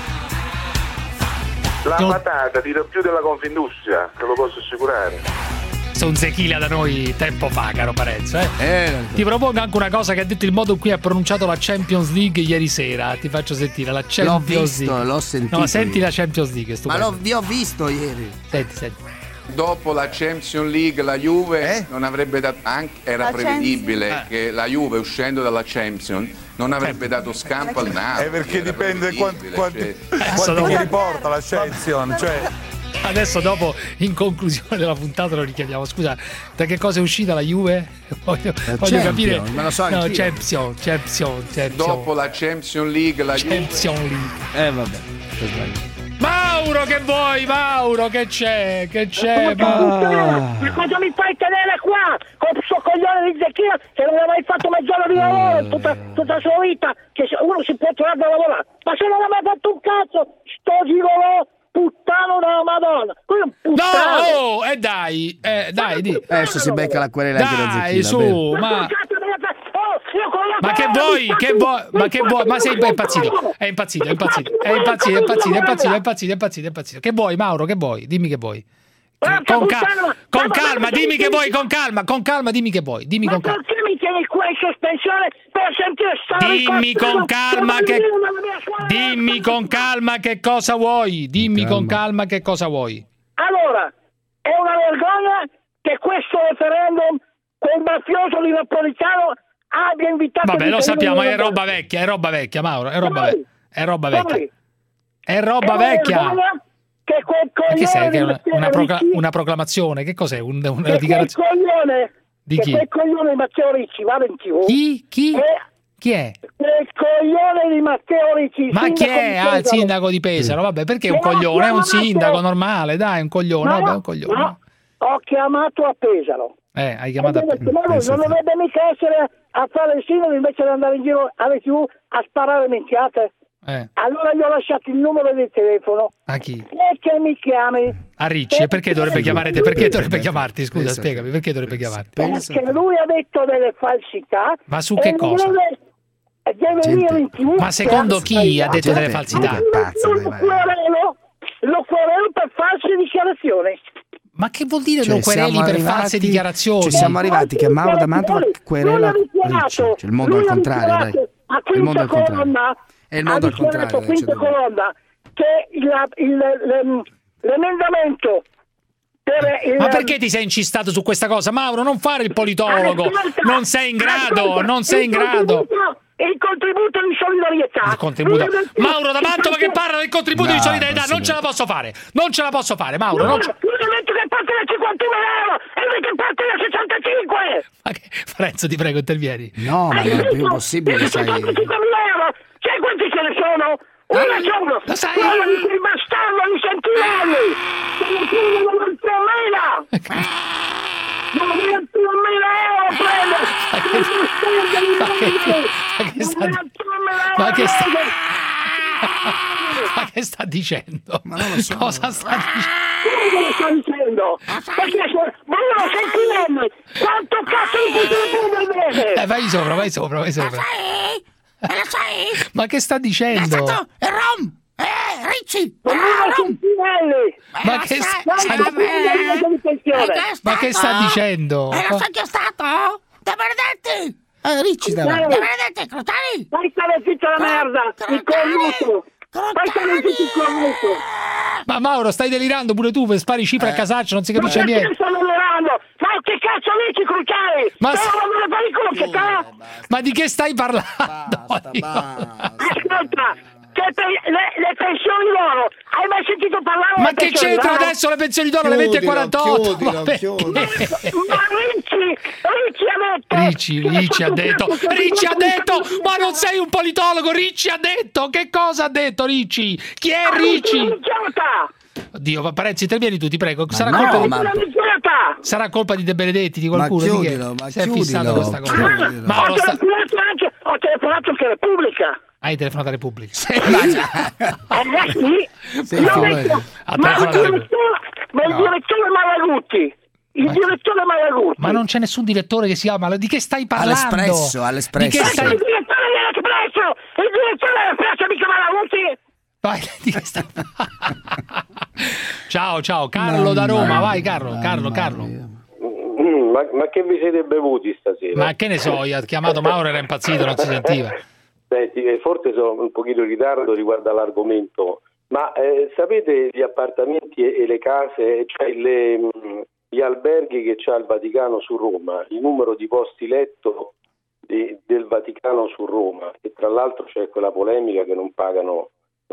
La patata tira più della Confindustria, te lo posso assicurare. Un Zechila da noi tempo fa, caro Parenzo. Ti propongo anche una cosa che ha detto il modo in cui ha pronunciato la Champions League ieri sera. Ti faccio sentire la Champions League. L'ho sentito. No, senti la Champions League. Ma vi ho visto ieri. Senti. Dopo la Champions League la Juve non avrebbe dato, era prevedibile che la Juve uscendo dalla Champions non avrebbe dato scampo al Napoli. Perché dipende quanti che riporta la Champions, cioè. Adesso dopo, in conclusione della puntata, lo richiamiamo. Scusa, da che cosa è uscita la Juve? Voglio capire. Me lo so anch'io. Champions. Dopo la Champions League la Champions League. Vabbè, ho sbagliato. Mauro, che vuoi? Mauro, che c'è? Ma cosa mi fai tenere qua? Con questo coglione di Zecchino che non ha mai fatto mezz'ora di lavoro tutta la sua vita, che uno si può trovare da lavorare. Ma se non ha mai fatto un cazzo, sto gigolò, puttano della Madonna. Dai, di. Adesso si becca la querela anche da Zecchino. Dai, su, ma che vuoi? Ma sei impazzito? È impazzito. Che vuoi, Mauro? Che vuoi? Dimmi che vuoi. Con calma, dimmi che vuoi, con calma, dimmi che vuoi. Dimmi con calma. Perché mi tieni qua in sospensione per sentire stare? Dimmi con calma che cosa vuoi. Dimmi con calma che cosa vuoi. Allora, è una vergogna che questo referendum quel mafioso di Napolitano abbia invitato. Vabbè, lo sappiamo, è roba vecchia, Mauro, è roba vecchia. È roba vecchia. Che quel coglione una proclamazione, che cos'è? Una dichiarazione? Di chi? Quel coglione di Matteo Ricci vada in TV. Chi è? Quel coglione di Matteo Ricci. Ma chi è? Il sindaco di Pesaro. Vabbè, perché è un coglione? È un sindaco normale, dai, è un coglione. Vabbè, è un coglione. No, ho chiamato a Pesaro. Hai chiamato a Pesaro. Ma non dovrebbe mica essere a fare il sindaco invece di andare in giro alla TV a sparare minchiate. Allora gli ho lasciato il numero del telefono. A chi? Perché mi chiami? A Ricci. Perché dovrebbe chiamarti? Perché dovrebbe chiamarti? Scusa, spiegami, perché dovrebbe chiamarti? Perché lui ha detto delle falsità. Ma su che cosa? Deve venire in TV. Ma secondo chi ha detto delle falsità? Lo querelo per false dichiarazioni. Ma che vuol dire lo quereli per false dichiarazioni? Ci siamo arrivati che Mauro D'Amantova querela Ricci. Cioè, il mondo al contrario, dai. Il mondo al contrario. È il mondo al contrario. Quinta colonna che l'emendamento ma perché ti sei incistato su questa cosa, Mauro? Non fare il politologo. Non sei in grado. Il contributo di solidarietà. Mauro D'Amantova che parla del contributo di solidarietà. Non ce la posso fare, Mauro. Non detto che parte da 51 euro e lui che parte da 65. Ma che Renzo, ti prego, intervieni. No, ma non è più possibile, sai. 55.000 euro. Sai quanti ce ne sono? Una sono. Lo sai? Quello di quel bastardo di Sentinelli. Sono più di 91.000. 91.000 euro prendo. Ma che sta dicendo? Ma non lo so. Cosa sta dicendo? Come lo sta dicendo? Perché ma io lo Sentinelli. Quanto cazzo di contributo deve? Vai sopra. Lo sai? Ma che sta dicendo? È Rom! Ricci! Ma che sta dicendo? Lo sai chi è stato? De Benedetti! Ricci De Benedetti, Crotani! Vai stare zitto la merda! Il cornuto! Vai stare zitto il cornuto! Ma Mauro, stai delirando pure tu, per spari cifre a casaccio, non si capisce niente. Ma sto delirando? Ma che cazzo dici, Cruciani? Ma di che stai parlando? Ascolta, le pensioni d'oro, hai mai sentito parlare? Ma che c'entra adesso le pensioni d'oro alle 20:48? Ma Ricci ha detto, ma non sei un politologo, Ricci ha detto, che cosa ha detto Ricci? Chi è Ricci? Oddio, Parenzi, intervieni tu, ti prego. Sarà colpa di De Benedetti, di qualcuno? Ma si è fissato questa cosa. Ho telefonato anche a Repubblica. Hai telefonato a Repubblica? Sì. Ma il direttore Malagutti. Ma non c'è nessun direttore che si chiama. Di che stai parlando? All'Espresso. Di che stai... Il direttore dell'Espresso mica Malagutti. Vai, di che stai... Ciao, Carlo da Roma. Vai, Carlo. Ma che vi siete bevuti stasera? Ma che ne so, io ho chiamato Mauro, era impazzito, non si sentiva. Senti, forse sono un pochino in ritardo riguardo all'argomento Ma sapete gli appartamenti e le case, cioè gli alberghi che c'ha il Vaticano su Roma, il numero di posti letto del Vaticano su Roma, e tra l'altro c'è quella polemica che non pagano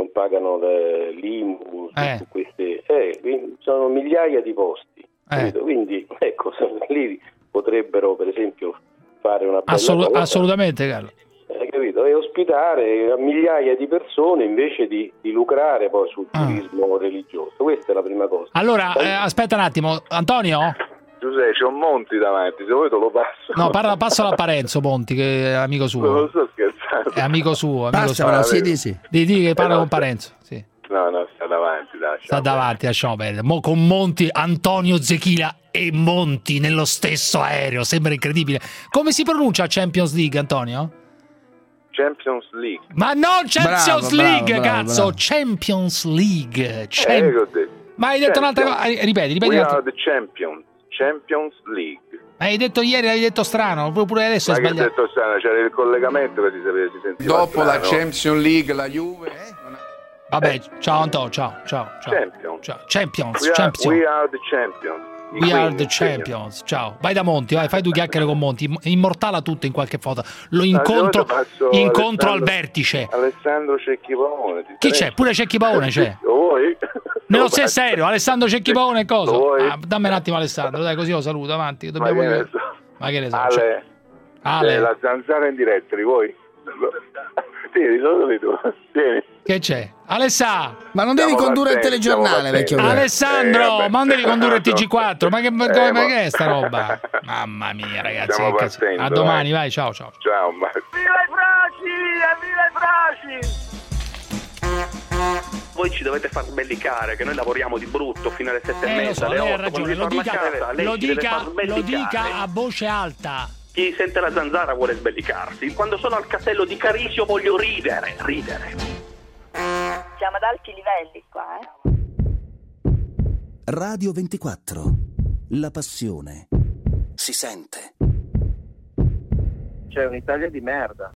l'IMU su queste, quindi sono migliaia di posti, quindi ecco, lì potrebbero per esempio fare una bella cosa. Assolutamente, Carlo. Capito? E ospitare migliaia di persone invece di lucrare poi sul turismo religioso. Questa è la prima cosa. Allora, aspetta un attimo, Antonio? Giuseppe, c'è un Monti davanti, se vuoi te lo passo. No, passalo a Parenzo Monti, che è amico suo. Non sto scherzando. È amico suo. Passalo, sì. Di che parla con Parenzo, sì. No, sta davanti. Sta davanti, lasciamo perdere. Con Monti, Antonio Zechila e Monti nello stesso aereo, sembra incredibile. Come si pronuncia Champions League, Antonio? Champions League. Ma non Champions League, cazzo! Bravo. Champions League. Ma hai detto un'altra cosa? Ripeti. We are the Champions League. Hai detto ieri, hai detto strano, pure adesso hai sbagliato. Hai detto strano, c'era il collegamento che si sentiva dopo strano. La Champions League, la Juve. Vabbè, ciao Antonio, ciao. Champions. We are the champions. We are the champions. Ciao. Vai da Monti, fai due chiacchiere con Monti. Immortala tutto in qualche foto. Lo incontro al vertice. Alessandro Cecchi Paone. Chi c'è? Pure Cecchi Paone c'è. Vuoi? Nello stesso serio, Alessandro Cecchi Paone e cosa? Dammi un attimo Alessandro, dai, così lo saluto, avanti. Ma che ne so? Ale. La Zanzara in diretta, li vuoi? Tieni, tieni. Che c'è? Alessà! Ma non devi condurre il telegiornale, vecchio. Alessandro, ma non devi condurre il TG4, ma che è sta roba? Mamma mia, ragazzi. A domani, vai, ciao. Ciao, Viva i Fraci! Voi ci dovete far sbellicare, che noi lavoriamo di brutto fino alle 7:30, alle 8. Lei ha ragione, lo dica a voce alta. Chi sente la Zanzara vuole sbellicarsi. Quando sono al castello di Carisio voglio ridere. Siamo ad alti livelli qua, Radio 24. La passione si sente. C'è un'Italia di merda.